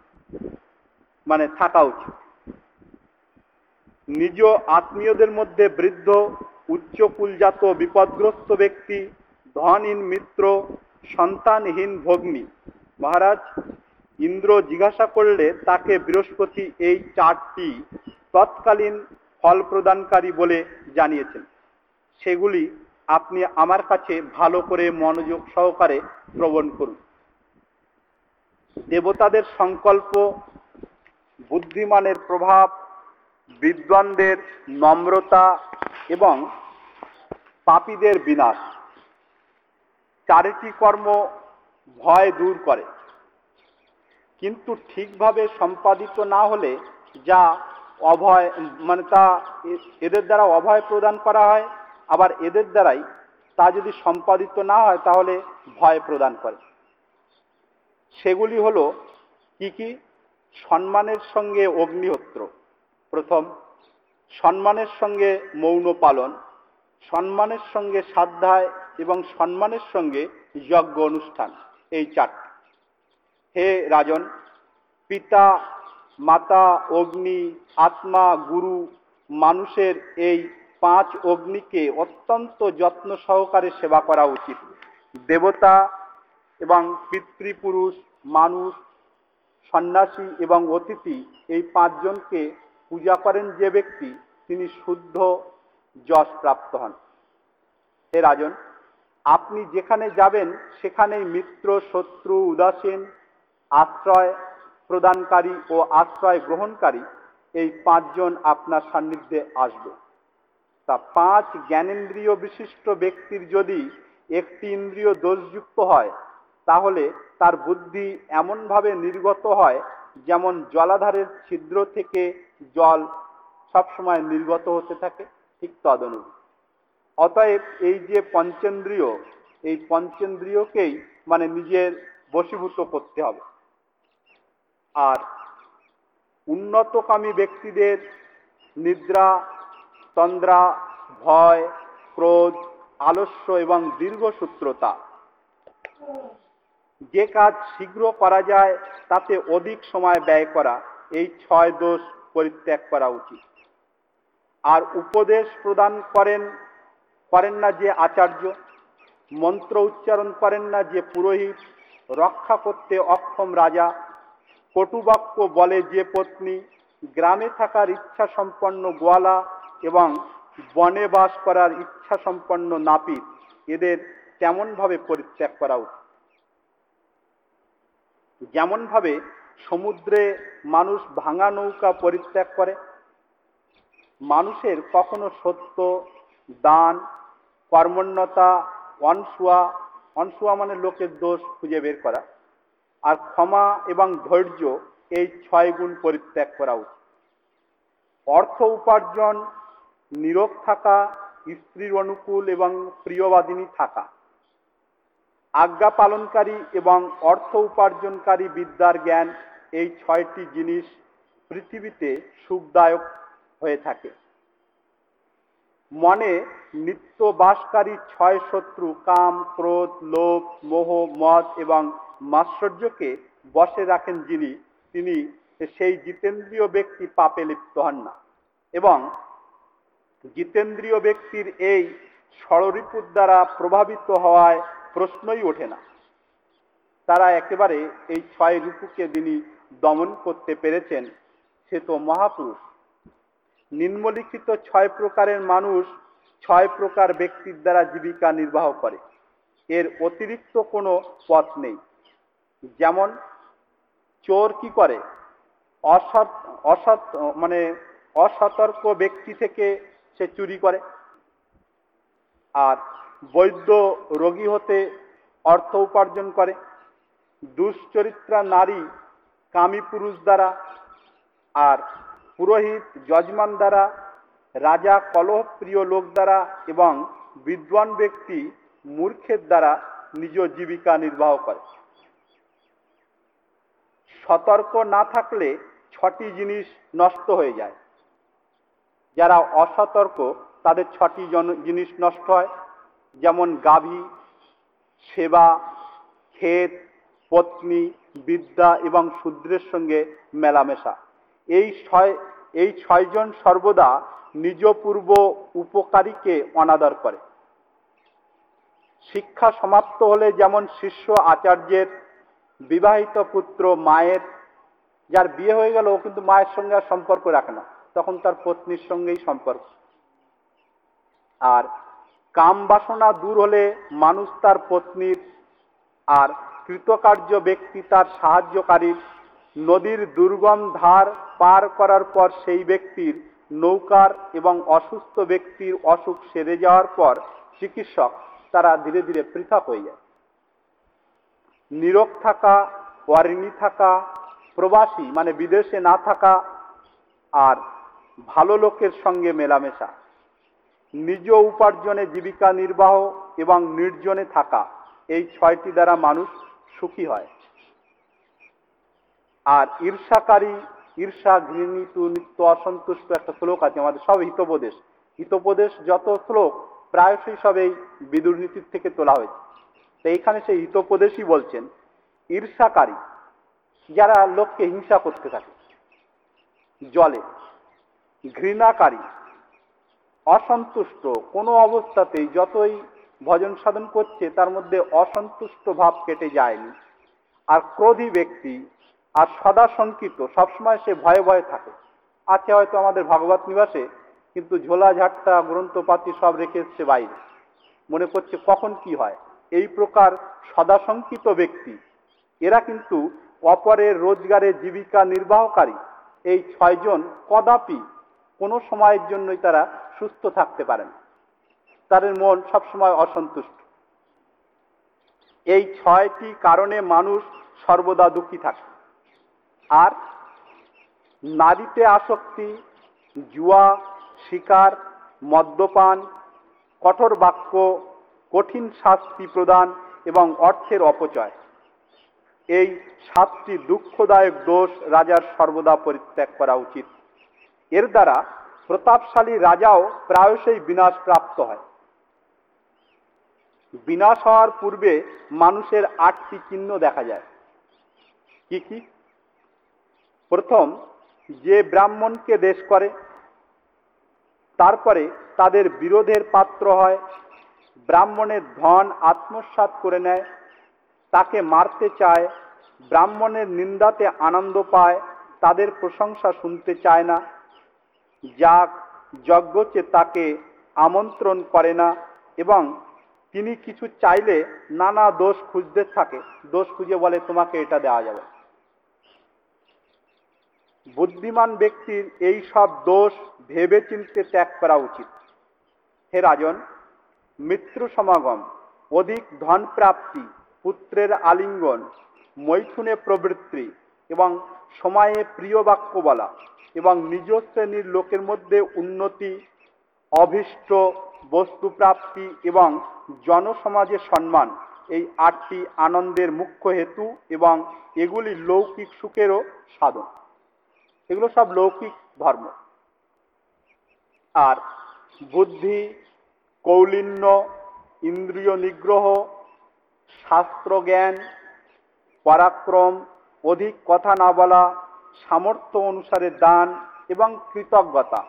থাকা উচিত। নিজ আত্মীয়দের মধ্যে বৃদ্ধ, উচ্চকুলজাত বিপদগ্রস্ত ব্যক্তি, ধনহীন মিত্র, সন্তানহীন ভগ্নী। মহারাজ, ইন্দ্র জিজ্ঞাসা করলে তাকে বৃহস্পতি এই 4টি তৎকালীন ফল প্রদানকারী বলে জানিয়েছেন। সেগুলি আপনি আমার কাছে ভালো করে মনোযোগ সহকারে শ্রবণ করুন। দেবতাদের সংকল্প, বুদ্ধিমানের প্রভাব, বিদ্বানদের নম্রতা এবং পাপীদের বিনাশ, চারিটি কর্ম ভয় দূর করে। কিন্তু ঠিকভাবে সম্পাদিত না হলে যা অভয় তা এদের দ্বারা অভয় প্রদান করা হয়, আবার এদের দ্বারাই তা যদি সম্পাদিত না হয় তাহলে ভয় প্রদান করে। সেগুলি হলো কি কি? সম্মানের সঙ্গে অগ্নিহোত্র প্রথম, সম্মানের সঙ্গে মৌন পালন, সম্মানের সঙ্গে স্বাধ্যায় এবং সম্মানের সঙ্গে যজ্ঞ অনুষ্ঠান, এই চারটি। হে রাজন, পিতা, মাতা, অগ্নি, আত্মা, গুরু, মানুষের এই 5 অগ্নিকে অত্যন্ত যত্ন সহকারে সেবা করা উচিত। দেবতা এবং পিতৃপুরুষ, মানুষ, সন্ন্যাসী এবং অতিথি, এই 5 জনকে পূজা করেন যে ব্যক্তি, তিনি শুদ্ধ যশ প্রাপ্ত হন। হে রাজন, আপনি যেখানে যাবেন সেখানেই মিত্র, শত্রু, উদাসীন, আশ্রয় প্রদানকারী ও আশ্রয় গ্রহণকারী, এই 5 জন আপনার সান্নিধ্যে আসবে। তা 5 জ্ঞানেন্দ্রিয় বিশিষ্ট ব্যক্তির যদি একটি ইন্দ্রিয় দোষযুক্ত হয়, তাহলে তার বুদ্ধি এমনভাবে নির্গত হয় যেমন জলাধারের ছিদ্র থেকে জল সবসময় নির্গত হতে থাকে, ঠিক তদনুরূপ। অতএব এই যে পঞ্চেন্দ্রিয়, এই পঞ্চেন্দ্রিয়কেই নিজের বশীভূত করতে হবে। আর উন্নতকামী ব্যক্তিদের নিদ্রা, তন্দ্রা, ভয়, ক্রোধ, আলস্য এবং দীর্ঘসূত্রতা, যে কাজ শীঘ্র করা যায় তাতে অধিক সময় ব্যয় করা, এই 6 দোষ পরিত্যাগ করা উচিত। আর উপদেশ প্রদান করেন না যে আচার্য, মন্ত্র উচ্চারণ করেন না যে পুরোহিত, রক্ষা করতে অক্ষম রাজা, কটুবাক্য বলে যে পত্নী, গ্রামে থাকার ইচ্ছা সম্পন্ন গোয়ালা এবং বনে বাস করার ইচ্ছা সম্পন্ন নাপিত, এদের তেমন ভাবে পরিত্যাগ করা উচিত। যেমন ভাবে সমুদ্রে মানুষ ভাঙা নৌকা পরিত্যাগ করে, মানুষের কখনো সত্য, দান, কর্মণ্যতা, অনসুয়া লোকের দোষ খুঁজে বের করা, আর ক্ষমা এবং ধৈর্য, এই 6 গুণ পরিত্যাগ করা উচিত। অর্থ উপার্জন, নীরব থাকা, স্ত্রীর অনুকূল এবং প্রিয়বাদিনী থাকা, আজ্ঞা পালনকারী এবং অর্থ উপার্জনকারী বিদ্যার জ্ঞান, এই 6টি জিনিস পৃথিবীতে সুখদায়ক হয়ে থাকে। মনে নিত্য বাসকারী 6 শত্রু, কাম, ক্রোধ, লোভ, মোহ, মদ এবং মাৎসর্যকে বশে রাখেন যিনি, তিনি সেই জিতেন্দ্রীয় ব্যক্তি পাপে লিপ্ত হন না। এবং জিতেন্দ্রীয় ব্যক্তির এই ষড়রিপুর দ্বারা প্রভাবিত হওয়ায় প্রশ্নই ওঠে না। তারা একেবারে এই 6 রিপুকে যিনি দমন করতে পেরেছেন, সে তো মহাপুরুষ। নিম্নলিখিত 6 প্রকারের মানুষ 6 প্রকার ব্যক্তির দ্বারা জীবিকা নির্বাহ করে, এর অতিরিক্ত কোনো পথ নেই। যেমন চোর কি করে? অসতর্ক ব্যক্তি থেকে সে চুরি করে। আর বৈদ্য রোগী হতে অর্থ উপার্জন করে। দুশ্চরিত্রা নারী কামী পুরুষ দ্বারা, আর পুরোহিত যজমান দ্বারা, রাজা কলহপ্রিয় লোক দ্বারা এবং বিদ্বান ব্যক্তি মূর্খের দ্বারা নিজ জীবিকা নির্বাহ করে। সতর্ক না থাকলে 6টি জিনিস নষ্ট হয়ে যায়। যারা অসতর্ক তাদের 6টি জিনিস নষ্ট হয়, যেমন গাভী, সেবা, ক্ষেত, পত্নী, বিদ্যা এবং শূদ্রের সঙ্গে মেলামেশা। এই 6 জন সর্বদা নিজ পূর্ব উপকারীকে অনাদর করে। শিক্ষা সমাপ্ত হলে যেমন শিষ্য আচার্যের, বিবাহিত পুত্র মায়ের, যার বিয়ে হয়ে গেল ও কিন্তু মায়ের সঙ্গে আর সম্পর্ক রাখে না, তখন তার পত্নীর সঙ্গেই সম্পর্ক। আর কাম বাসনা দূর হলে মানুষ তার পত্নীর, আর কৃতকার্য ব্যক্তি তার সাহায্যকারীর। নদীর দুর্গম ধার পার করার পর সেই ব্যক্তির নৌকার এবং অসুস্থ ব্যক্তির অসুখ সেরে যাওয়ার পর চিকিৎসক তারা ধীরে ধীরে পৃথক হয়ে যায়। নীরব থাকা, অঋণী থাকা, প্রবাসী মানে বিদেশে না থাকা, আর ভালো লোকের সঙ্গে মেলামেশা, নিজ উপার্জনে জীবিকা নির্বাহ এবং নির্জনে থাকা, এই 6টি দ্বারা মানুষ সুখী হয়। আর ঈর্ষাকারী, ঈর্ষা, ঘৃণিত, নিত্য অসন্তুষ্ট একটা শ্লোক আছে আমাদের, সব হিতোপদেশ। হিতোপদেশ যত শ্লোক প্রায়শই সব এই বিদুর নীতির থেকে তোলা হয়েছে। তো এইখানে সেই হিতোপদেশই বলছেন, ঈর্ষাকারী যারা লোককে হিংসা করতে থাকে জলে, ঘৃণাকারী, অসন্তুষ্ট, কোনো অবস্থাতেই যতই ভজন সাধন করছে তার মধ্যে অসন্তুষ্ট ভাব কেটে যায়নি। আর ক্রোধী ব্যক্তি, আর সদা শঙ্কিত, সবসময় সে ভয়ে ভয়ে থাকে। আছে হয়তো আমাদের ভাগবত নিবাসে, কিন্তু ঝোলা ঝাট্টা গ্রন্থপাতি সব রেখে এসছে বাইরে, মনে করছে কখন কি হয়। এই প্রকার সদা শঙ্কিত ব্যক্তি, এরা কিন্তু অপরের রোজগারে জীবিকা নির্বাহকারী। এই 6 জন কদাপি কোনো সময়ের জন্যই তারা সুস্থ থাকতে পারেন, তাদের মন সবসময় অসন্তুষ্ট। এই 6টি কারণে মানুষ সর্বদা দুঃখী থাকে। আর নারীতে আসক্তি, জুয়া, শিকার, মদ্যপান, কঠোর বাক্য, কঠিন শাস্তি প্রদান এবং অর্থের অপচয়, এই 7টি দুঃখদায়ক দোষ রাজার সর্বদা পরিত্যাগ করা উচিত। এর দ্বারা প্রতাপশালী রাজাও প্রায়শই বিনাশ প্রাপ্ত হয়। বিনাশ হওয়ার পূর্বে মানুষের 8টি চিহ্ন দেখা যায়। কি কি? প্রথম, যে ব্রাহ্মণকে দেশ করে, তারপরে তাদের বিরোধের পাত্র হয়, ব্রাহ্মণের ধন আত্মসাৎ করে নেয়, তাকে মারতে চায়, ব্রাহ্মণের নিন্দাতে আনন্দ পায়, তাদের প্রশংসা শুনতে চায় না, যাগ যজ্ঞে তাকে আমন্ত্রণ করে না, এবং তিনি কিছু চাইলে নানা দোষ খুঁজতে থাকে, দোষ খুঁজে বলে তোমাকে এটা দেওয়া যাবে। বুদ্ধিমান ব্যক্তির এই সব দোষ ভেবে চিন্তে ত্যাগ করা উচিত। হে রাজন, মিত্র সমাগম, অধিক ধন প্রাপ্তি, পুত্রের আলিঙ্গন, মৈথুনে প্রবৃত্তি এবং সময়ে প্রিয় বাক্য বলা এবং নিজ শ্রেণীর লোকের মধ্যে উন্নতি, অভীষ্ট বস্তু প্রাপ্তি এবং জনসমাজে সম্মান, এই 8টি আনন্দের মুখ্য হেতু এবং এগুলি লৌকিক সুখেরও সাধন। এগুলো সব লৌকিক ধর্ম। আর বুদ্ধি, কৌলিন্য, ইন্দ্রিয় নিগ্রহ, শাস্ত্র জ্ঞান, পরাক্রম, অধিক কথা না বলা, সামর্থ্য অনুসারে দান এবং কৃতজ্ঞতা,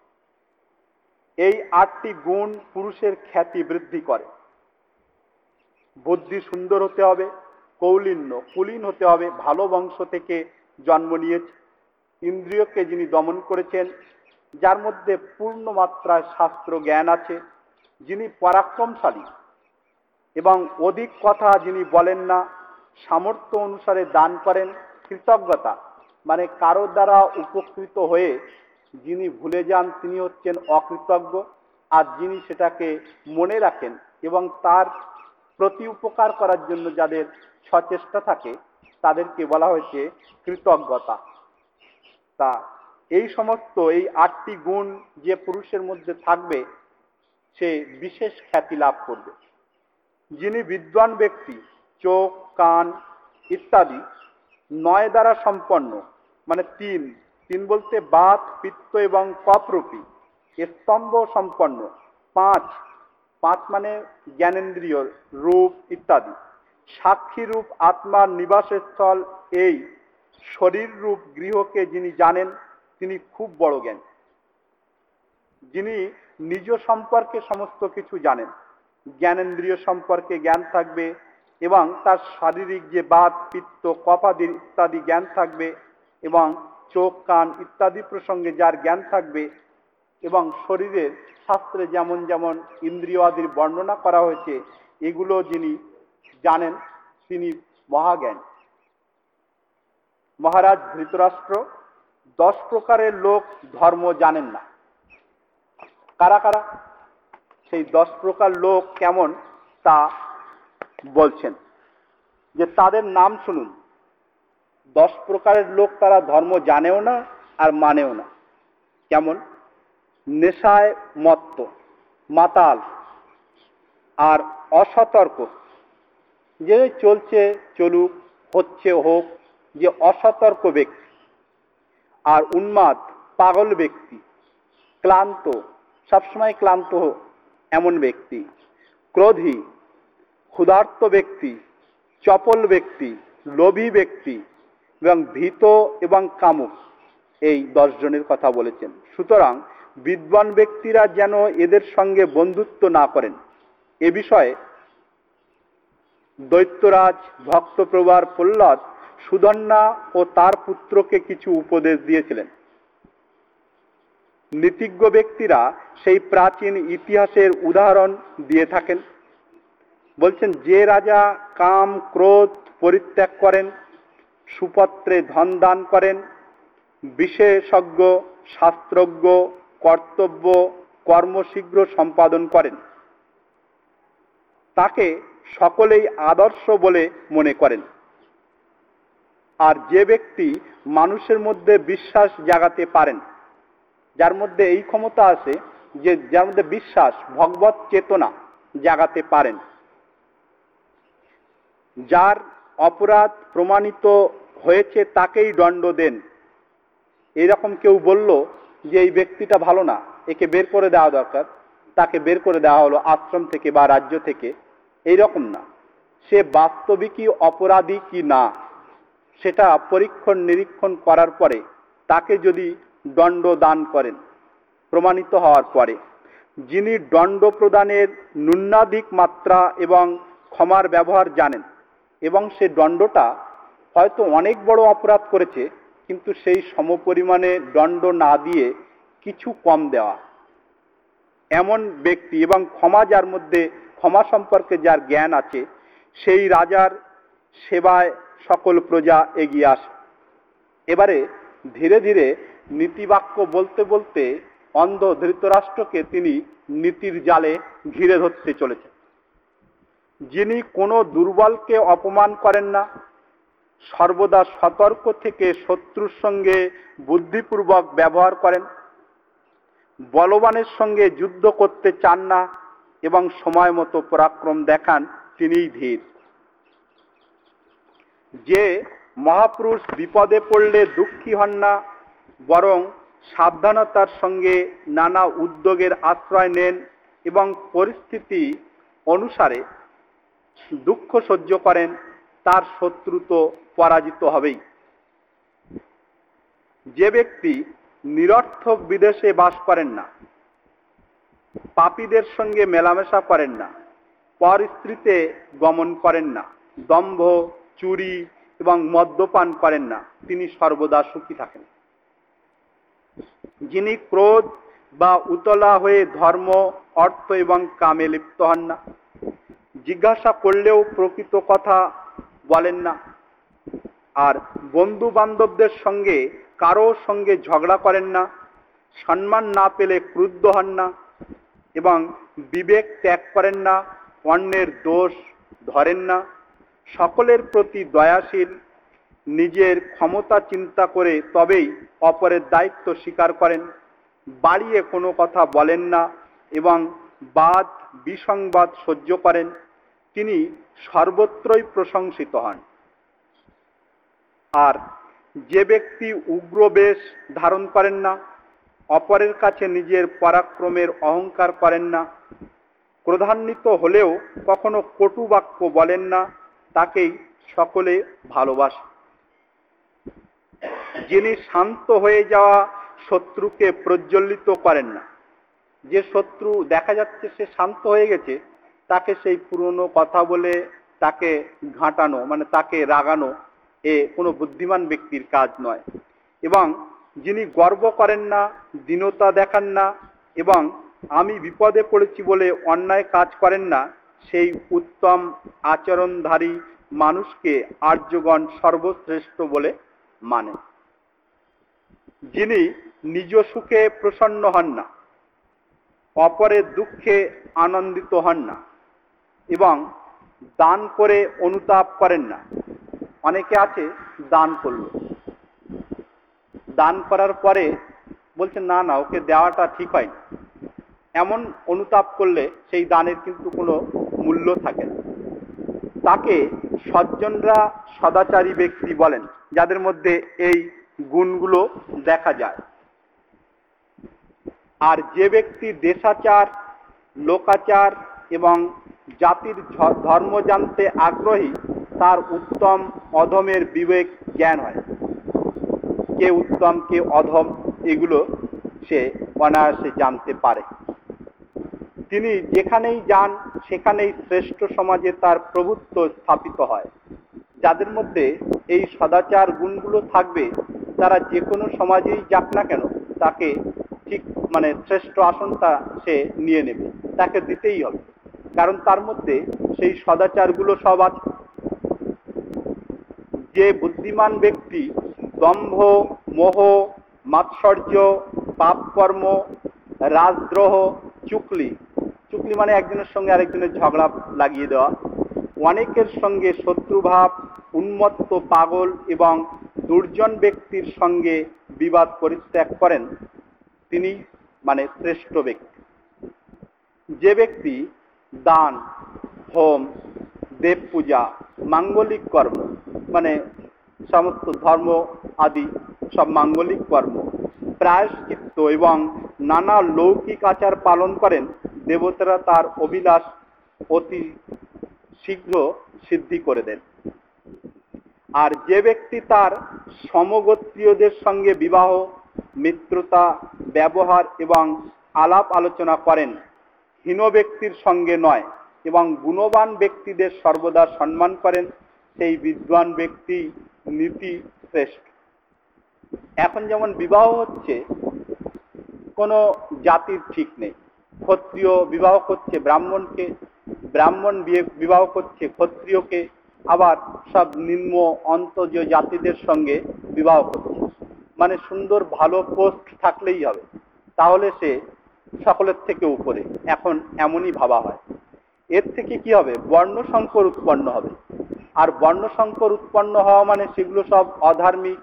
এই 8টি গুণ পুরুষের খ্যাতি বৃদ্ধি করে। বুদ্ধি সুন্দর হতে হবে, কৌলিন্য কুলীন হতে হবে, ভালো বংশ থেকে জন্ম নিয়েছে, ইন্দ্রিয়কে যিনি দমন করেছেন, যার মধ্যে পূর্ণ মাত্রায় শাস্ত্র জ্ঞান আছে, যিনি পরাক্রমশালী এবং অধিক কথা যিনি বলেন না, সামর্থ্য অনুসারে দান করেন, কৃতজ্ঞতা মানে কারো দ্বারা উপকৃত হয়ে যিনি ভুলে যান তিনি হচ্ছেন অকৃতজ্ঞ, আর যিনি সেটাকে মনে রাখেন এবং তার প্রতি উপকার করার জন্য যাদের সচেষ্টা থাকে তাদেরকে বলা হয়েছে কৃতজ্ঞতা। তা এই সমস্ত এই 8টি গুণ যে পুরুষের মধ্যে থাকবে সে বিশেষ খ্যাতি লাভ করবে। যিনি বিদ্বান ব্যক্তি, চোখ, কান ইত্যাদি 9 দ্বারা সম্পন্ন, মানে 3 বলতে বাত, পিত্ত এবং কফরূপী, স্তম্ভ সম্পন্ন, 5 মানে জ্ঞানেন্দ্রিয়, রূপ ইত্যাদি, সাক্ষী রূপ আত্মার নিবাসস্থল, এই শরীর রূপ গৃহকে যিনি জানেন তিনি খুব বড় জ্ঞান। যিনি নিজ সম্পর্কে সমস্ত কিছু জানেন, জ্ঞানেন্দ্রিয় সম্পর্কে জ্ঞান থাকবে এবং তার শারীরিক যে বাত, পিত্ত, কফাদি ইত্যাদি জ্ঞান থাকবে এবং চোখ, কান ইত্যাদি প্রসঙ্গে যার জ্ঞান থাকবে, এবং শরীরের শাস্ত্রে যেমন যেমন ইন্দ্রিয় আদির বর্ণনা করা হয়েছে, এগুলো যিনি জানেন তিনি মহাজ্ঞানী। মহারাজ ধৃতরাষ্ট্র 10 প্রকারের লোক ধর্ম জানেন না। কারা কারা? সেই 10 প্রকার লোক কেমন তা বলছেন, যে তাদের নাম শুনুন। 10 প্রকারের লোক, তারা ধর্ম জানেও না আর মানেও না। কেমন? নেশায় মত্ত, মাতাল আর অসতর্ক। যে চলছে চলুক, হচ্ছে হোক, যে অসতর্ক ব্যক্তি, আর উন্মাদ, পাগল ব্যক্তি, ক্লান্ত, সবসময় ক্লান্ত এমন ব্যক্তি, ক্রোধী, ক্ষুধার্ত ব্যক্তি, চপল ব্যক্তি, লোভী ব্যক্তি এবং ভীত এবং কামুক, এই 10 জনের কথা বলেছেন। সুতরাং বিদ্বান ব্যক্তিরা যেন এদের সঙ্গে বন্ধুত্ব না করেন, এ বিষয়ে দৈত্যরাজ ভক্তপ্রবার প্রহ্লাদ সুধন্যা ও তার পুত্রকে কিছু উপদেশ দিয়েছিলেন। নীতিজ্ঞ ব্যক্তিরা সেই প্রাচীন ইতিহাসের উদাহরণ দিয়ে থাকেন। বলছেন, যে রাজা কাম ক্রোধ পরিত্যাগ করেন, সুপত্রে ধন দান করেন, বিশেষজ্ঞ, শাস্ত্রজ্ঞ, কর্তব্য কর্ম শীঘ্র সম্পাদন করেন, তাকে সকলেই আদর্শ বলে মনে করেন। আর যে ব্যক্তি মানুষের মধ্যে বিশ্বাস জাগাতে পারেন, যার মধ্যে এই ক্ষমতা আছে যে যার মধ্যে বিশ্বাস, ভগবত চেতনা জাগাতে পারেন, যার অপরাধ প্রমাণিত হয়েছে তাকেই দণ্ড দেন। এরকম কেউ বলল যে এই ব্যক্তিটা ভালো না, একে বের করে দেওয়া দরকার, তাকে বের করে দেওয়া হলো আশ্রম থেকে বা রাজ্য থেকে, এইরকম না। সে বাস্তবিকই অপরাধী কি না সেটা পরীক্ষণ নিরীক্ষণ করার পরে তাকে যদি দণ্ড দান করেন, প্রমাণিত হওয়ার পরে, যিনি দণ্ড প্রদানের ন্যূনাধিক মাত্রা এবং ক্ষমার ব্যবহার জানেন, এবং সে দণ্ডটা হয়তো অনেক বড় অপরাধ করেছে কিন্তু সেই সমপরিমাণে দণ্ড না দিয়ে কিছু কম দেওয়া, এমন ব্যক্তি এবং ক্ষমা যার মধ্যে, ক্ষমা সম্পর্কে যার জ্ঞান আছে, সেই রাজার সেবায় সকল প্রজা এগিয়ে আসে। এবারে ধীরে ধীরে নীতিবাক্য বলতে বলতে অন্ধ ধৃতরাষ্ট্রকে তিনি নীতির জালে ঘিরে ধরতে চলেছেন। যিনি কোনো দুর্বলকে অপমান করেন না, সর্বদা সতর্ক থেকে শত্রুর সঙ্গে বুদ্ধিপূর্বক ব্যবহার করেন, বলবানের সঙ্গে যুদ্ধ করতে চান না এবং সময় মতো পরাক্রম দেখান, তিনিই ধীর। যে মহাপুরুষ বিপদে পড়লে দুঃখী হন না, বরং সাবধানতার সঙ্গে নানা উদ্যোগের আশ্রয় নেন এবং পরিস্থিতি অনুসারে দুঃখ সহ্য করেন, তার শত্রু তো পরাজিত হবেই। যে ব্যক্তি নিরর্থক বিদেশে বাস করেন না, পাপীদের সঙ্গে মেলামেশা করেন না, পর স্ত্রীতে গমন করেন না, দম্ভ, চুরি এবং মদ্যপান করেন না, তিনি সর্বদা সুখী থাকেন। যিনি ক্রোধ বা উতলা হয়ে ধর্ম, অর্থ এবং কামে লিপ্ত হন না, জিজ্ঞাসা করলেও প্রকৃত কথা বলেন না, আর বন্ধু বান্ধবদের সঙ্গে কারো সঙ্গে ঝগড়া করেন না, সম্মান না পেলে ক্রুদ্ধ হন না এবং বিবেক ত্যাগ করেন না, অন্যের দোষ ধরেন না, সকলের প্রতি দয়াশীল, নিজের ক্ষমতা চিন্তা করে তবেই অপরের দায়িত্ব স্বীকার করেন, বাড়িয়ে কোনো কথা বলেন না এবং বাদ বিসংবাদ সহ্য করেন, তিনি সর্বত্রই প্রশংসিত হন। আর যে ব্যক্তি উগ্র বেশ ধারণ করেন না, অপরের কাছে নিজের পরাক্রমের অহংকার করেন না, ক্রোধান্বিত হলেও কখনো কটু বাক্য বলেন না, তাকেই সকলে ভালোবাসে। যিনি শান্ত হয়ে যাওয়া শত্রুকে প্রজ্বলিত করেন না, যে শত্রু দেখা যাচ্ছে সে শান্ত হয়ে গেছে, তাকে সেই পুরনো কথা বলে তাকে ঘাঁটানো, মানে তাকে রাগানো, এ কোনো বুদ্ধিমান ব্যক্তির কাজ নয়। এবং যিনি গর্ব করেন না, দীনতা দেখান না, এবং আমি বিপদে পড়েছি বলে অন্যায় কাজ করেন না, সেই উত্তম আচরণধারী মানুষকে আর্যগণ সর্বশ্রেষ্ঠ বলে মানে। যিনি নিজ সুখে প্রসন্ন হন না, অপরের দুঃখে আনন্দিত হন না এবং দান করে অনুতাপ করেন না। অনেকে আছে দান করলো, দান করার পরে বলছে না না ওকে দেওয়াটা ঠিক হয় না, এমন অনুতাপ করলে সেই দানের কিন্তু কোনো মূল্য থাকে না। তাকে সজ্জনরা সদাচারী ব্যক্তি বলেন, যাদের মধ্যে এই গুণগুলো দেখা যায়। আর যে ব্যক্তি দেশাচার, লোকাচার এবং জাতির ধর্ম জানতে আগ্রহী, তার উত্তম অধমের বিবেক জ্ঞান হয়। কে উত্তম কে অধম এগুলো সে অনায়াসে জানতে পারে। তিনি যেখানেই যান সেখানেই শ্রেষ্ঠ সমাজে তার প্রভুত্ব স্থাপিত হয়। যাদের মধ্যে এই সদাচার গুণগুলো থাকবে, তারা যে কোনো সমাজেই যাক না কেন তাকে ঠিক শ্রেষ্ঠ আসনটা সে নিয়ে নেবে, তাকে দিতেই হবে, কারণ তার মধ্যে সেই সদাচারগুলো সব আছে। যে বুদ্ধিমান ব্যক্তি দম্ভ, মোহ, মাৎসর্য, পাপকর্ম, রাজদ্রোহ, চুকলি মানে একজনের সঙ্গে আরেকজনের ঝগড়া লাগিয়ে দেওয়া, অনেকের সঙ্গে শত্রুভাব, উন্মত্ত পাগল এবং দুর্জন ব্যক্তির সঙ্গে বিবাদ পরিত্যাগ করেন, তিনি শ্রেষ্ঠ ব্যক্তি। যে ব্যক্তি দান, হোম, দেব পূজা, মাঙ্গলিক কর্ম সমস্ত ধর্ম আদি সব মাঙ্গলিক কর্ম, প্রায়শ্চিত্ত এবং নানা লৌকিক আচার পালন করেন, দেবতারা তার অভিলাষ অতি শীঘ্র সিদ্ধি করে দেন। আর যে ব্যক্তি তার সমগোত্রীয়দের সঙ্গে বিবাহ, মিত্রতা, ব্যবহার এবং আলাপ আলোচনা করেন, হীন ব্যক্তির সঙ্গে নয় এবং গুণবান ব্যক্তিদের সর্বদা সম্মান করেন, সেই বিদ্বান ব্যক্তি নীতি শ্রেষ্ঠ। এখন যেমন বিবাহ হচ্ছে, কোনো জাতির ঠিক নেই। ক্ষত্রিয় বিবাহ করছে ব্রাহ্মণকে, ব্রাহ্মণ বিবাহ করছে ক্ষত্রিয়কে, আবার সব নিম্ন অন্তর্জ জাতিদের সঙ্গে বিবাহ করছে। সুন্দর ভালো পোস্ট থাকলেই হবে, তাহলে সে সকলের থেকে উপরে। এখন এমনই ভাবা হয়। এর থেকে কি হবে? বর্ণসংকর উৎপন্ন হবে। আর বর্ণসংকর উৎপন্ন হওয়া সেগুলো সব অধার্মিক,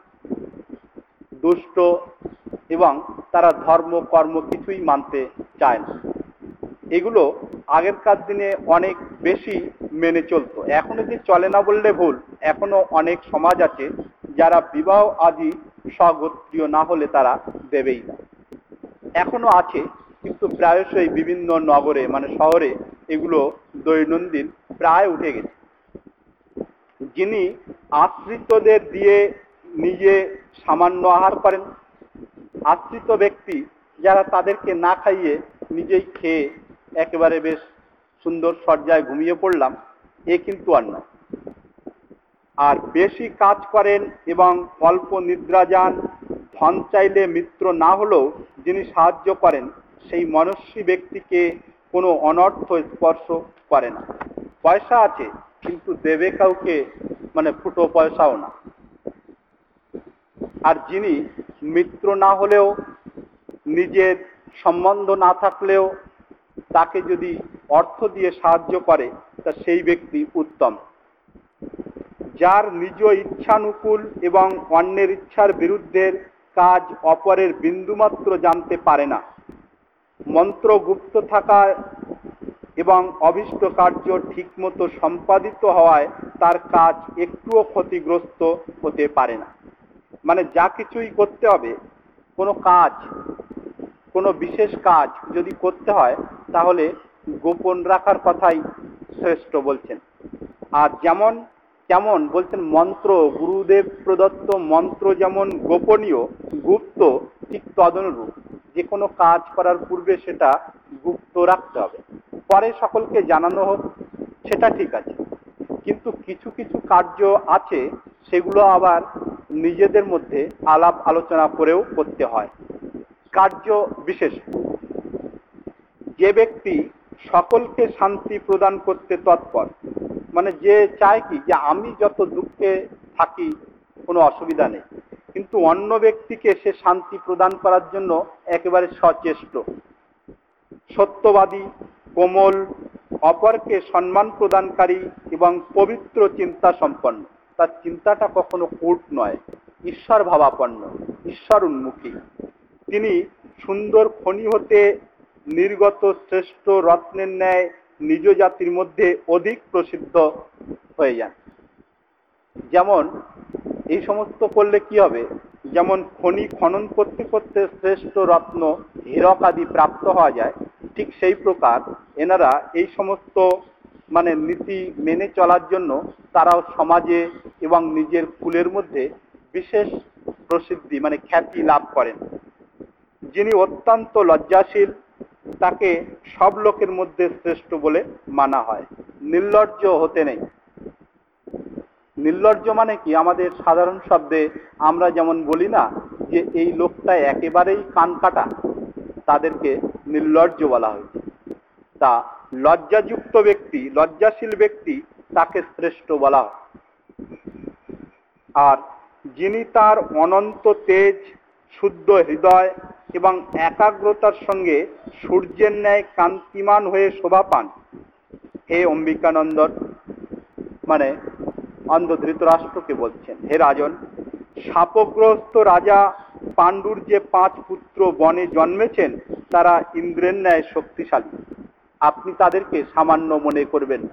দুষ্ট এবং তারা ধর্ম কর্ম কিছুই মানতে চায় না। এগুলো আগেরকার দিনে অনেক বেশি মেনে চলতো, এখনো যে চলে না বললে ভুল। এখনো অনেক সমাজ আছে যারা বিবাহ আদি স্বগোত্রীয় না হলে তারা দেবেই না। এখনো আছে, কিন্তু প্রায়শই বিভিন্ন নগরে শহরে এগুলো দৈনন্দিন প্রায় উঠে গেছে। যিনি আশ্রিতদের দিয়ে নিজে সামান্য আহার করেন, আশ্রিত ব্যক্তি যারা তাদেরকে না খাইয়ে নিজেই খেয়ে একেবারে বেশ সুন্দর সজ্জায় ঘুমিয়ে পড়লাম, এ কিন্তু অন্যায়। আর বেশি কাজ করেন এবং অল্প নিদ্রা যান, ধন চাইলে মিত্র না হলেও যিনি সাহায্য করেন, সেই মনস্বী ব্যক্তিকে কোনো অনর্থ স্পর্শ করে না। পয়সা আছে কিন্তু দেবে কাউকে ফুটো পয়সাও না। আর যিনি মিত্র না হলেও, নিজের সম্বন্ধ না থাকলেও তাকে যদি অর্থ দিয়ে সাহায্য করে, তা সেই ব্যক্তি উত্তম। যার নিজ ইচ্ছানুকূল এবং অন্যের ইচ্ছার বিরুদ্ধের কাজ অপরের বিন্দুমাত্র জানতে পারে না, মন্ত্র গুপ্ত থাকায় এবং অভীষ্ট কার্য ঠিকমতো সম্পাদিত হওয়ায় তার কাজ একটুও ক্ষতিগ্রস্ত হতে পারে না। যা কিছুই করতে হবে, কোনো কাজ, কোনো বিশেষ কাজ যদি করতে হয়, তাহলে গোপন রাখার কথাই শ্রেষ্ঠ বলছেন। আর যেমন বলছেন মন্ত্র, গুরুদেব প্রদত্ত মন্ত্র যেমন গোপনীয়, গুপ্ত, ঠিক তদনুরূপ যে কোনো কাজ করার পূর্বে সেটা গুপ্ত রাখতে হবে। পরে সকলকে জানানো হোক, সেটা ঠিক আছে। কিন্তু কিছু কিছু কার্য আছে, সেগুলো আবার নিজেদের মধ্যে আলাপ আলোচনা করেও করতে হয়, কার্য বিশেষ। যে ব্যক্তি সকলকে শান্তি প্রদান করতে তৎপর, মানে যে চায় কি যে আমি যত দুঃখে থাকি কোনো অসুবিধা নেই, কিন্তু অন্য ব্যক্তিকে সে শান্তি প্রদান করার জন্য একেবারে সচেষ্ট, সত্যবাদী, কোমল, অপরকে সম্মান প্রদানকারী এবং পবিত্র চিন্তা সম্পন্ন। তার চিন্তাটা কখনো কূট নয়, ঈশ্বর ভাবাপন্ন, ঈশ্বর উন্মুখী। তিনি সুন্দর খনি হতে নির্গত শ্রেষ্ঠ রত্নের ন্যায় নিজ জাতির মধ্যে অধিক প্রসিদ্ধ হয়ে যান। যেমন এই সমস্ত করলে কি হবে, যেমন খনি খনন করতে করতে শ্রেষ্ঠ রত্ন হীরক আদি প্রাপ্ত হওয়া যায়, ঠিক সেই প্রকার এনারা এই সমস্ত মানে নীতি মেনে চলার জন্য তারাও সমাজে এবং নিজের কুলের মধ্যে বিশেষ প্রসিদ্ধি মানে খ্যাতি লাভ করেন। যিনি অত্যন্ত লজ্জাশীল তাকে সব লোকের মধ্যে শ্রেষ্ঠ বলে মানা হয়। নির্লজ্জ হতে নেই। নির্লজ্জ মানে কি, আমাদের সাধারণ শব্দে আমরা যেমন বলি না যে এই লোকটা একেবারেই কান কাটা, তাদেরকে নির্লজ্জ বলা হয়েছে। তা লজ্জাযুক্ত ব্যক্তি, লজ্জাশীল ব্যক্তি তাকে শ্রেষ্ঠ বলা হয়। আর যিনি তার অনন্ত তেজ, শুদ্ধ হৃদয় এবং একাগ্রতার সঙ্গে সূর্যের ন্যায় কান্তিমান হয়ে শোভা পান, হে অম্বিকানন্দন, মানে অন্ধ ধৃতরাষ্ট্রকে বলছেন, হে রাজন, শাপগ্রস্ত রাজা পাণ্ডুর যে 5 পুত্র বনে জন্মেছেন তারা ইন্দ্রের ন্যায় শক্তিশালী, আপনি তাদেরকে সামান্য মনে করবেন।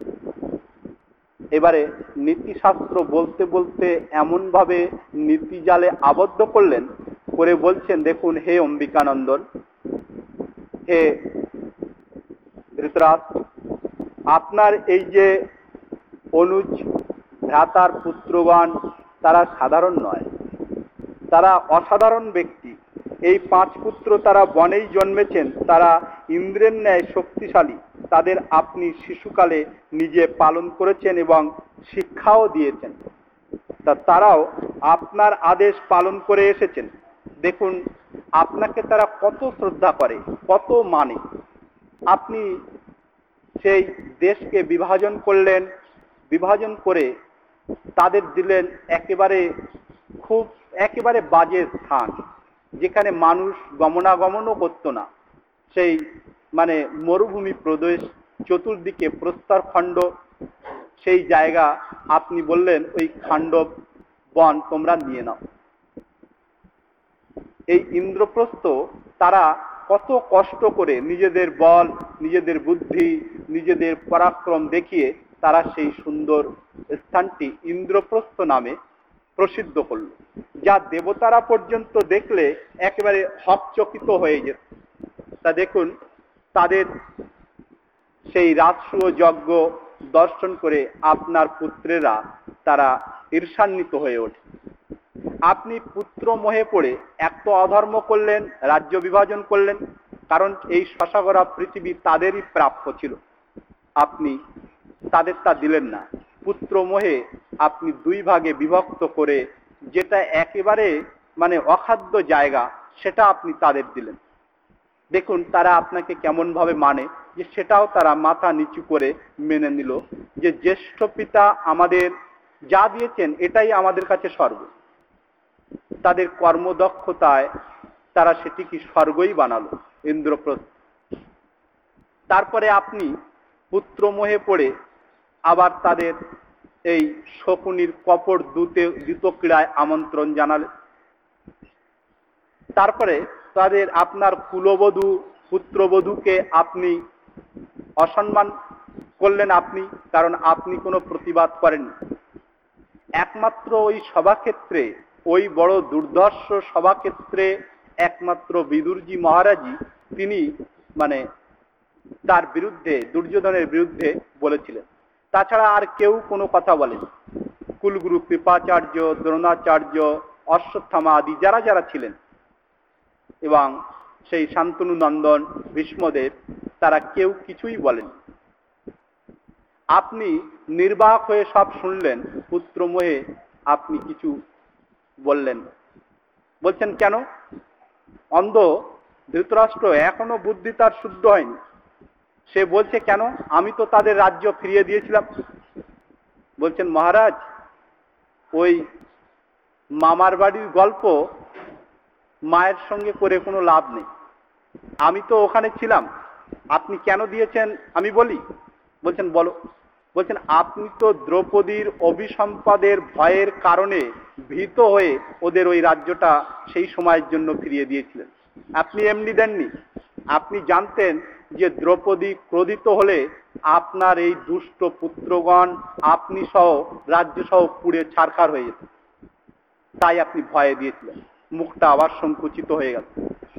এবারে নীতিশাস্ত্র বলতে বলতে এমন ভাবে নীতি জালে আবদ্ধ করলেন, করে বলছেন, দেখুন হে অম্বিকানন্দন, হে ধৃতরাষ্ট্র, আপনার এই যে অনুজ ভ্রাতার পুত্রগণ তারা সাধারণ নয়, তারা অসাধারণ ব্যক্তি। এই 5 পুত্র তারা বনেই জন্মেছেন, তারা ইন্দ্রের ন্যায় শক্তিশালী, তাদের আপনি শিশুকালে নিজে পালন করেছেন এবং শিক্ষাও দিয়েছেন। তারাও আপনার আদেশ পালন করে এসেছেন। দেখুন আপনাকে তারা কত শ্রদ্ধা করে, কত মানে। আপনি সেই দেশকে বিভাজন করলেন, বিভাজন করে তাদের দিলেন একেবারে বাজে স্থান, যেখানে মানুষ গমনাগমনও করত না। সেই মানে মরুভূমি প্রদেশ, চতুর্দিকে প্রস্তর খণ্ড, সেই জায়গা আপনি বললেন ওই খান্ডব বন তোমরা নিয়ে নাও। এই ইন্দ্রপ্রস্থ তারা কত কষ্ট করে নিজেদের বল, নিজেদের বুদ্ধি, নিজেদের পরাক্রম দেখিয়ে তারা সেই সুন্দর স্থানটি ইন্দ্রপ্রস্থ নামে প্রসিদ্ধ করল, যা দেবতারা পর্যন্ত দেখলে একেবারে হকচকিত হয়ে যেত। তা দেখুন তাদের সেই রাজসূয় যজ্ঞ দর্শন করে আপনার পুত্রেরা তারা ঈর্ষান্বিত হয়ে ওঠে। আপনি পুত্র মোহে পড়ে এক তো অধর্ম করলেন, রাজ্য বিভাজন করলেন, কারণ এই শশাগরা পৃথিবী তাদেরই প্রাপ্য ছিল, আপনি তাদের তা দিলেন না। পুত্র মোহে আপনি 2 ভাগে বিভক্ত করে যেটা একেবারে মানে অখাদ্য জায়গা সেটা আপনি তাদের দিলেন। দেখুন তারা আপনাকে কেমন ভাবে মানে, যে সেটাও তারা মাথা নিচু করে মেনে নিল, যে জ্যেষ্ঠ পিতা আমাদের যা দিয়েছেন এটাই আমাদের কাছে স্বর্গ। তাদের কর্মদক্ষতায় তারা সেটিকে স্বর্গই বানালো, ইন্দ্রপ্রস্থ। তারপরে আপনি পুত্র মোহে পড়ে আবার তাদের এই শকুনির কপট দ্যুতক্রীড়ায় আমন্ত্রণ জানালেন। তারপরে তাদের আপনার কুলবধূ, পুত্রবধূকে আপনি অসম্মান করলেন, আপনি, কারণ আপনি কোনো প্রতিবাদ করেননি। একমাত্র ওই সভাক্ষেত্রে, ওই বড় দুর্ধর্ষ সভাক্ষেত্রে একমাত্র বিদুরজি মহারাজই তিনি মানে তার বিরুদ্ধে, দুর্যোধনের বিরুদ্ধে বলেছিলেন। তাছাড়া আর কেউ কোনো কথা বলেনি। কুলগুরু কৃপাচার্য, দ্রোণাচার্য, অশ্বত্থামা আদি যারা যারা ছিলেন এবং সেই শান্তনু নন্দন, ভীষ্মদেব, তারা কেউ কিছুই বলেন। আপনি নির্বাক হয়ে সব শুনলেন, পুত্র মোহে আপনি কিছু বললেন। বলছেন কেন? অন্ধ ধৃতরাষ্ট্র এখনো বুদ্ধি তার শুদ্ধ হয়নি। সে বলছে, কেন? আমি তো তাদের রাজ্য ফিরিয়ে দিয়েছিলাম। বলছেন, মহারাজ, ওই মামার বাড়ির গল্প মায়ের সঙ্গে করে কোনো লাভ নেই। আমি তো ওখানে ছিলাম। আপনি কেন দিয়েছেন আমি বলি? বলছেন, বলো। বলছেন, আপনি তো দ্রৌপদীর অভিসম্পাদের ভয়ের কারণে ভীত হয়ে ওদের ওই রাজ্যটা সেই সময়ের জন্য ফিরিয়ে দিয়েছিলেন। আপনি এমনি দেননি। আপনি জানতেন যে দ্রৌপদী ক্রোধিত হলে আপনার এই দুষ্ট পুত্রগণ, আপনি সহ, রাজ্য সহ পুড়ে ছারখার হয়ে যেত। তাই আপনি ভয়ে দিয়েছিলেন। মুখটা আবার সংকুচিত হয়ে গেল।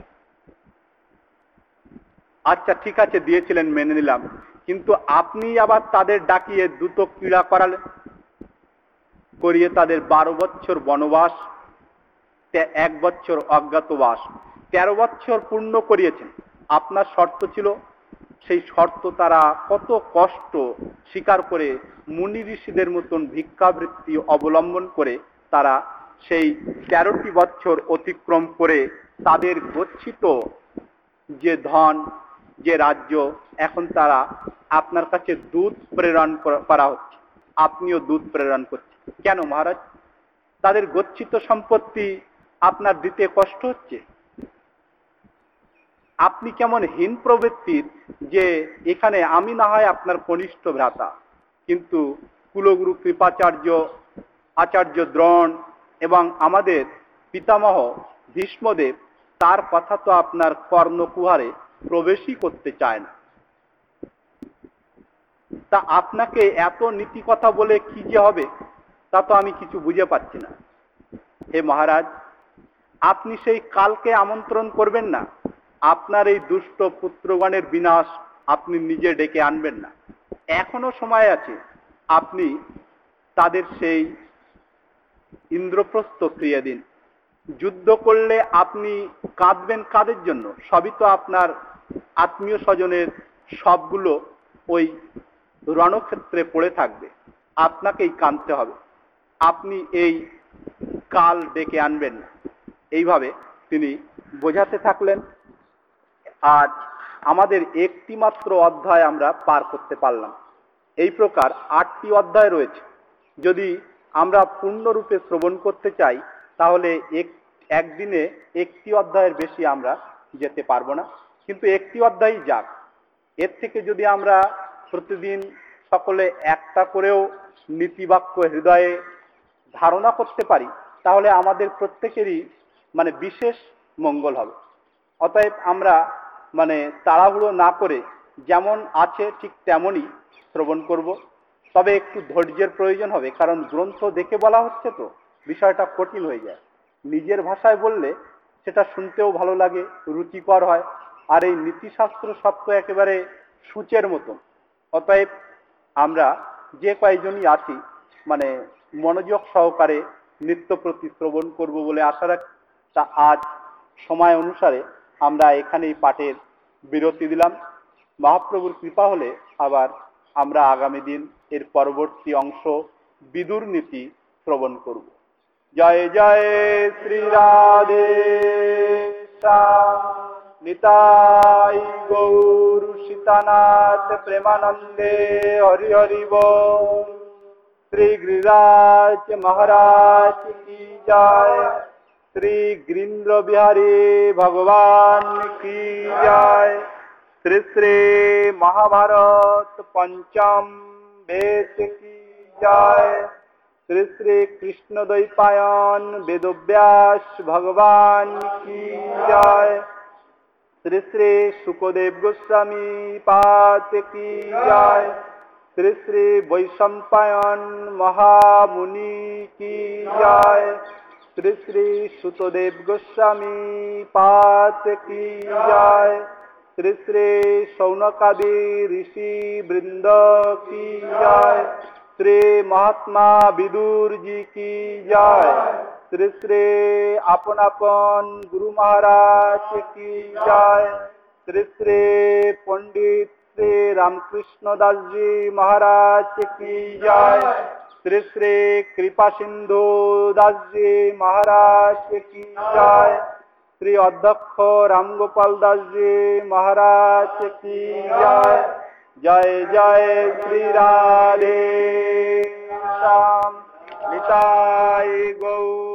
আচ্ছা, ঠিক আছে, দিয়েছিলেন, মেনে নিলাম। কিন্তু আপনি আবার তাদের ডাকিয়ে দ্রুত ক্রীড়া করালেন, করিয়ে তাদের 12 বছর বনবাস, 1 বছর অজ্ঞাতবাস, 13 বছর পূর্ণ করিয়েছেন। আপনার শর্ত ছিল, সেই শর্ত তারা কত কষ্ট স্বীকার করে মুনি ঋষিদের মতন ভিক্ষাবৃত্তি অবলম্বন করে তারা সেই 13টি বছর অতিক্রম করে তাদের গচ্ছিত যে ধন, যে রাজ্য, এখন তারা আপনার কাছে দুধ প্রেরণ করা হচ্ছে। আপনিও দুধ প্রেরণ করছেন। কেন মহারাজ? তাদের গচ্ছিত সম্পত্তি আপনার দিতে কষ্ট হচ্ছে? আপনি কেমন হীন প্রবৃত্তির যে এখানে আমি না হয় আপনার কনিষ্ঠ ভ্রাতা, কিন্তু কুলগুরু কৃপাচার্য, আচার্য দ্রোণ এবং আমাদের পিতামহ ভীষ্মদেব, তার কথা তো আপনার কর্ণকুহারে প্রবেশই করতে চায় না। তা আপনাকে এত নীতি কথা বলে কি যে হবে, তা তো আমি কিছু বুঝে পাচ্ছি না। হে মহারাজ, আপনি সেই কালকে আমন্ত্রণ করবেন না? আপনার এই দুষ্ট পুত্রগণের বিনাশ আপনি নিজে ডেকে আনবেন না? এখনো সময় আছে। আপনি তাদের সেই ইন্দ্রপ্রস্থ ফিরিয়ে দিন। যুদ্ধ করলে আপনি কাঁদবেন কাদের জন্য? সবই তো আপনার আত্মীয় স্বজনের সবগুলো ওই রণক্ষেত্রে পড়ে থাকবে। আপনাকেই কাঁদতে হবে। আপনি এই কাল ডেকে আনবেন না। এইভাবে তিনি বোঝাতে থাকলেন। আজ আমাদের একটি মাত্র অধ্যায় আমরা পার করতে পারলাম। এই প্রকার 8টি অধ্যায় রয়েছে। যদি আমরা পূর্ণরূপে শ্রবণ করতে চাই, তাহলে একদিনে একটি অধ্যায়ের বেশি আমরা যেতে পারবো না। কিন্তু একটি অধ্যায়ই যাক। এর থেকে যদি আমরা প্রতিদিন সকলে একটা করেও নীতিবাক্য হৃদয়ে ধারণা করতে পারি, তাহলে আমাদের প্রত্যেকেরই বিশেষ মঙ্গল হবে। অতএব আমরা তাড়াহুড়ো না করে যেমন আছে ঠিক তেমনই শ্রবণ করব। তবে একটু ধৈর্যের প্রয়োজন হবে, কারণ গ্রন্থ দেখে বলা হচ্ছে তো বিষয়টা কঠিন হয়ে যায়। নিজের ভাষায় বললে সেটা শুনতেও ভালো লাগে, রুচিকর হয়। আর এই নীতিশাস্ত্র সব তো একেবারে সূচের মতন। অতএব আমরা যে কয়েকজনই আছি মনোযোগ সহকারে নিত্য প্রতি শ্রবণ করব বলে আশা রাখি। তা আজ সময় অনুসারে আমরা এখানেই পাঠের বিরতি দিলাম। মহাপ্রভুর কৃপা হলে আবার আমরা আগামী দিন এর পরবর্তী অংশ বিদুর নীতি শ্রবণ করব। জয় জয় শ্রী রাধে নিতাই গৌর সীতানাথ প্রেমানন্দে হরি হরি বল। শ্রী গিরিরাজ মহারাজ কি জয়। শ্রী গিরীন্দ্র বিহারী ভগবান কি জয়। শ্রী শ্রী মহাভারত পঞ্চম বেদ কি জয়। শ্রী শ্রী কৃষ্ণ দ্বৈপায়ন বেদব্যাস ভগবান কি জয়। শ্রী শ্রী শুকদেব গোস্বামী পাদ কি জয়। শ্রী শ্রী বৈশম্পায়ন মহামুনি কি জয়। শ্রী শ্রী সুতদেব গোস্বামী পাদ কি জয়। শ্রী শ্রী শৌনকাদি ঋষি বৃন্দ কি জয়। শ্রী মহাত্মা বিদুর জি কি জয়। শ্রী শ্রী আপন আপন গুরু মহারাজ কি জয়। শ্রী শ্রী পণ্ডিত শ্রী রামকৃষ্ণ দাস জি মহারাজ কি জয়। শ্রী শ্রী কৃপা সিন্ধু দাস জি মহারাজ কি জয়। শ্রী অধ্যক্ষ রামগোপাল দাসজি মহারাজ কি জয়। জয় জয় শ্রী রাধে শ্যাম নিতাই গৌর।